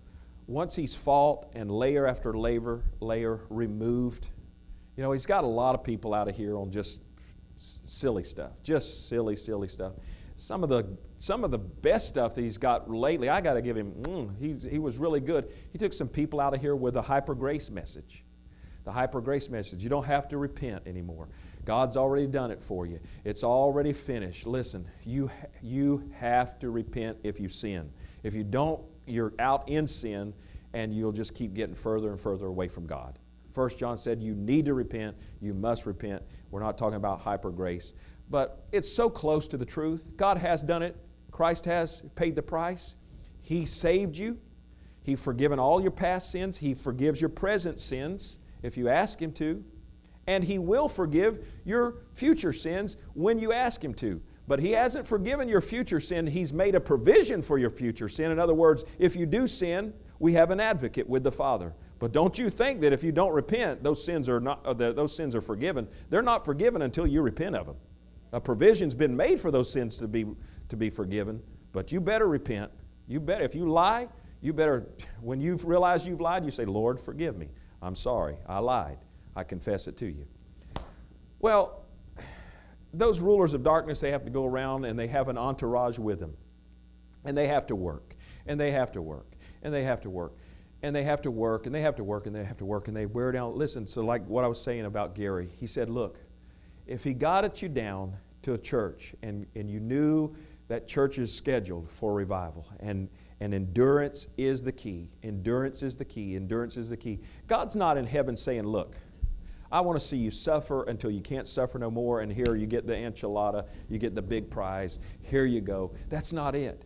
S1: Once he's fought and layer after layer, layer removed, you know, he's got a lot of people out of here on just silly stuff, just silly, silly stuff. Some of the some of the best stuff that he's got lately, I got to give him, mm, he's, he was really good. He took some people out of here with a hyper grace message. The hyper grace message. You don't have to repent anymore. God's already done it for you. It's already finished. Listen, you you have to repent if you sin. If you don't, you're out in sin, and you'll just keep getting further and further away from God. First John said you need to repent. You must repent. We're not talking about hyper grace. But it's so close to the truth. God has done it. Christ has paid the price. He saved you. He's forgiven all your past sins. He forgives your present sins if you ask Him to. And He will forgive your future sins when you ask Him to. But He hasn't forgiven your future sin. He's made a provision for your future sin. In other words, if you do sin, we have an advocate with the Father. But don't you think that if you don't repent, those sins are not, uh, those sins are forgiven. They're not forgiven until you repent of them. A provision's been made for those sins to be to be forgiven, but you better repent. You better, if you lie, you better, when you realize you've lied, you say, Lord, forgive me. I'm sorry. I lied. I confess it to you. Well, those rulers of darkness, they have to go around and they have an entourage with them. And they have to work. And they have to work. And they have to work. And they have to work. And they have to work. And they have to work. And they wear down. Listen, so like what I was saying about Gary, he said, look, if he got at you down to a church and, and you knew that church is scheduled for revival and, and endurance is the key, endurance is the key, endurance is the key. God's not in heaven saying, look, I want to see you suffer until you can't suffer no more, and here you get the enchilada, you get the big prize, here you go. That's not it.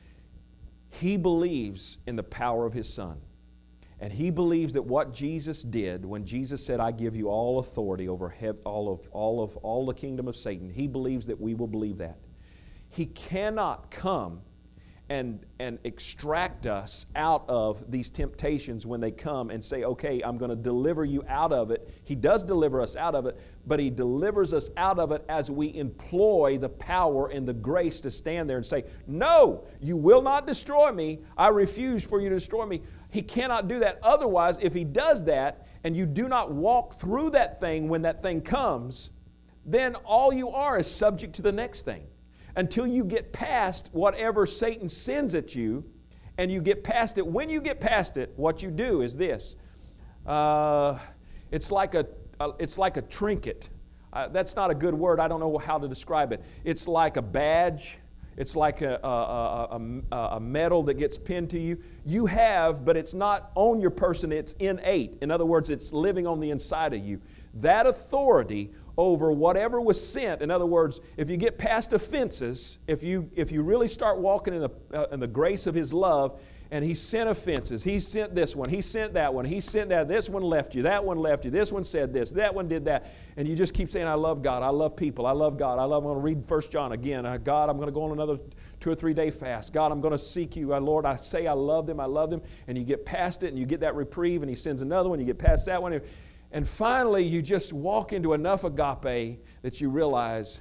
S1: He believes in the power of His Son. And he believes that what Jesus did when Jesus said, I give you all authority over hev- all of all of all the kingdom of Satan, he believes that we will believe that. He cannot come and, and extract us out of these temptations when they come and say, okay, I'm going to deliver you out of it. He does deliver us out of it, but He delivers us out of it as we employ the power and the grace to stand there and say, no, you will not destroy me. I refuse for you to destroy me. He cannot do that. Otherwise, if He does that and you do not walk through that thing when that thing comes, then all you are is subject to the next thing. Until you get past whatever Satan sends at you and you get past it. When you get past it, what you do is this. Uh, it's like a, a it's like a trinket. Uh, that's not a good word. I don't know how to describe it. It's like a badge. It's like a, a, a, a, a medal that gets pinned to you. You have, but it's not on your person. It's innate. In other words, it's living on the inside of you. That authority over whatever was sent. In other words, if you get past offenses, if you if you really start walking in the uh, in the grace of His love, and He sent offenses, He sent this one, He sent that one, He sent that, this one left you, that one left you, this one said this, that one did that, and you just keep saying, I love God, I love people, I love God, I love, I'm going to read First John again, uh, God, I'm going to go on another two or three day fast, God, I'm going to seek you, uh, Lord, I say I love them, I love them, and you get past it, and you get that reprieve, and He sends another one, you get past that one, and, and finally you just walk into enough agape that you realize,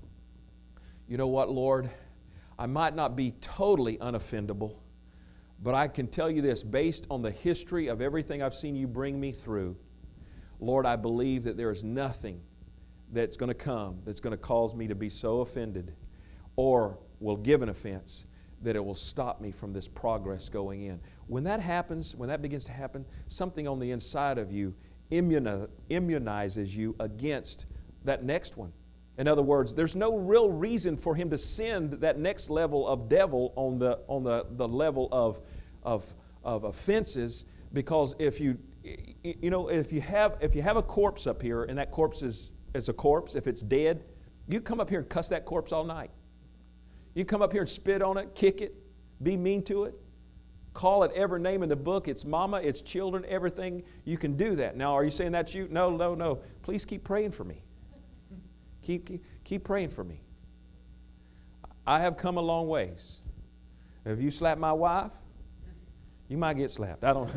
S1: you know what, Lord, I might not be totally unoffendable, but I can tell you this, based on the history of everything I've seen you bring me through, Lord, I believe that there is nothing that's going to come that's going to cause me to be so offended or will give an offense that it will stop me from this progress going in. When that happens, when that begins to happen, something on the inside of you immuni- immunizes you against that next one. In other words, there's no real reason for him to send that next level of devil on the on the, the level of, of, of offenses, because if you you know if you have if you have a corpse up here and that corpse is, is a corpse, if it's dead, you come up here and cuss that corpse all night. You come up here and spit on it, kick it, be mean to it, call it every name in the book, its mama, its children, everything. You can do that. Now, are you saying that's you? No, no, no. Please keep praying for me. Keep, keep, keep praying for me. I have come a long ways. If you slap my wife, you might get slapped. I don't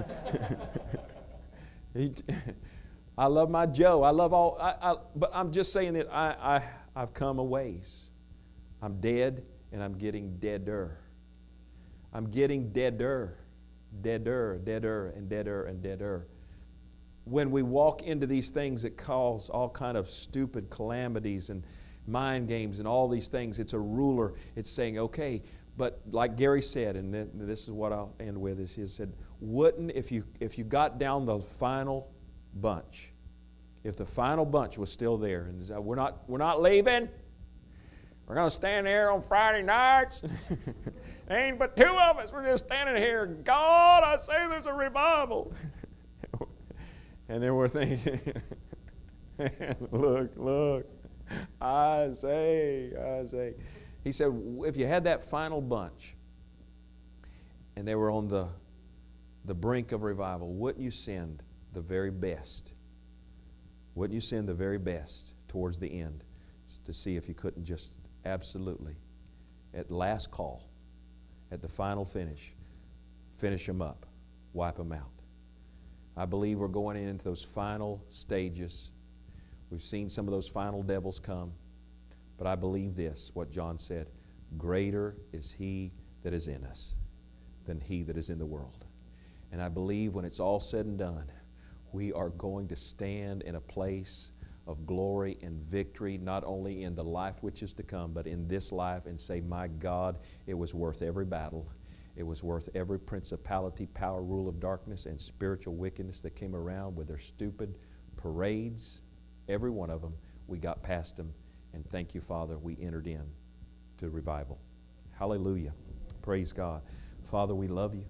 S1: I love my Joe. I love all, I, I, but I'm just saying that I, I, I've come a ways. I'm dead and I'm getting deader. I'm getting deader, deader, deader, and deader, and deader. When we walk into these things that cause all kind of stupid calamities and mind games and all these things, it's a ruler. It's saying, okay, but like Gary said, and this is what I'll end with, is he said, wouldn't, if you if you got down the final bunch, if the final bunch was still there, and said, we're not we're not leaving, we're going to stand there on Friday nights. Ain't but two of us. We're just standing here. God, I say there's a revival. And then we're thinking, look, look, I say, I say. He said, if you had that final bunch and they were on the, the brink of revival, wouldn't you send the very best? Wouldn't you send the very best towards the end to see if you couldn't just absolutely, at last call, at the final finish, finish them up, wipe them out? I believe we're going into those final stages. We've seen some of those final devils come. But I believe this, what John said, greater is He that is in us than he that is in the world. And I believe when it's all said and done, we are going to stand in a place of glory and victory, not only in the life which is to come, but in this life, and say, my God, it was worth every battle. It was worth every principality, power, rule of darkness, and spiritual wickedness that came around with their stupid parades. Every one of them, we got past them. And thank you, Father, we entered in to revival. Hallelujah. Praise God. Father, we love you.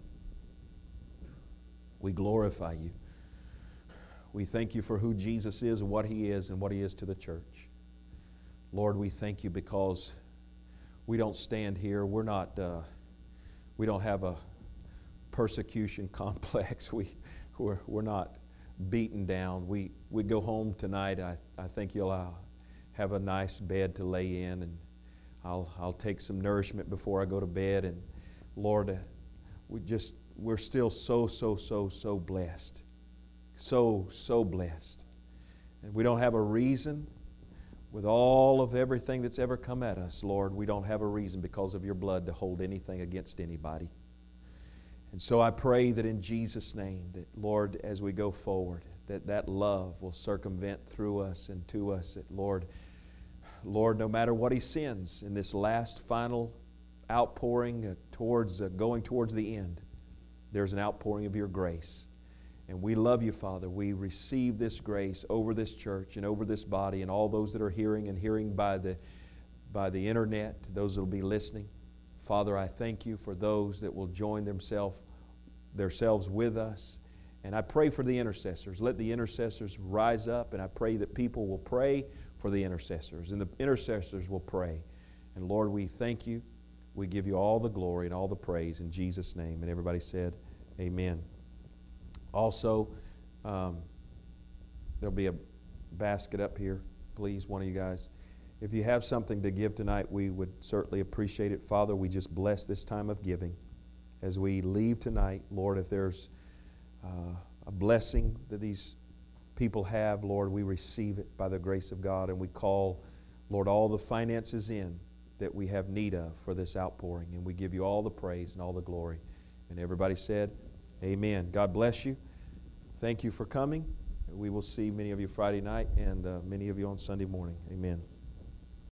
S1: We glorify you. We thank you for who Jesus is and what He is and what He is to the church. Lord, we thank you because we don't stand here. We're not... Uh, We don't have a persecution complex. We, we're, we're not beaten down. We, we go home tonight. I, I think you'll uh, have a nice bed to lay in, and I'll, I'll take some nourishment before I go to bed. And Lord, uh, we just, we're still so, so, so, so blessed. So, so blessed. And we don't have a reason. With all of everything that's ever come at us, Lord, we don't have a reason because of your blood to hold anything against anybody. And so I pray that in Jesus' name, that Lord, as we go forward, that that love will circumvent through us and to us. That Lord, Lord, no matter what He sends in this last final outpouring uh, towards uh, going towards the end, there's an outpouring of your grace. And we love you, Father. We receive this grace over this church and over this body and all those that are hearing and hearing by the, by the internet, those that will be listening. Father, I thank you for those that will join themselves themselves with us. And I pray for the intercessors. Let the intercessors rise up, and I pray that people will pray for the intercessors, and the intercessors will pray. And Lord, we thank you. We give you all the glory and all the praise in Jesus' name. And everybody said, amen. Also, um, there'll be a basket up here. Please, one of you guys. If you have something to give tonight, we would certainly appreciate it. Father, we just bless this time of giving. As we leave tonight, Lord, if there's uh, a blessing that these people have, Lord, we receive it by the grace of God, and we call, Lord, all the finances in that we have need of for this outpouring, and we give you all the praise and all the glory. And everybody said, amen. God bless you. Thank you for coming. We will see many of you Friday night and uh, many of you on Sunday morning. Amen.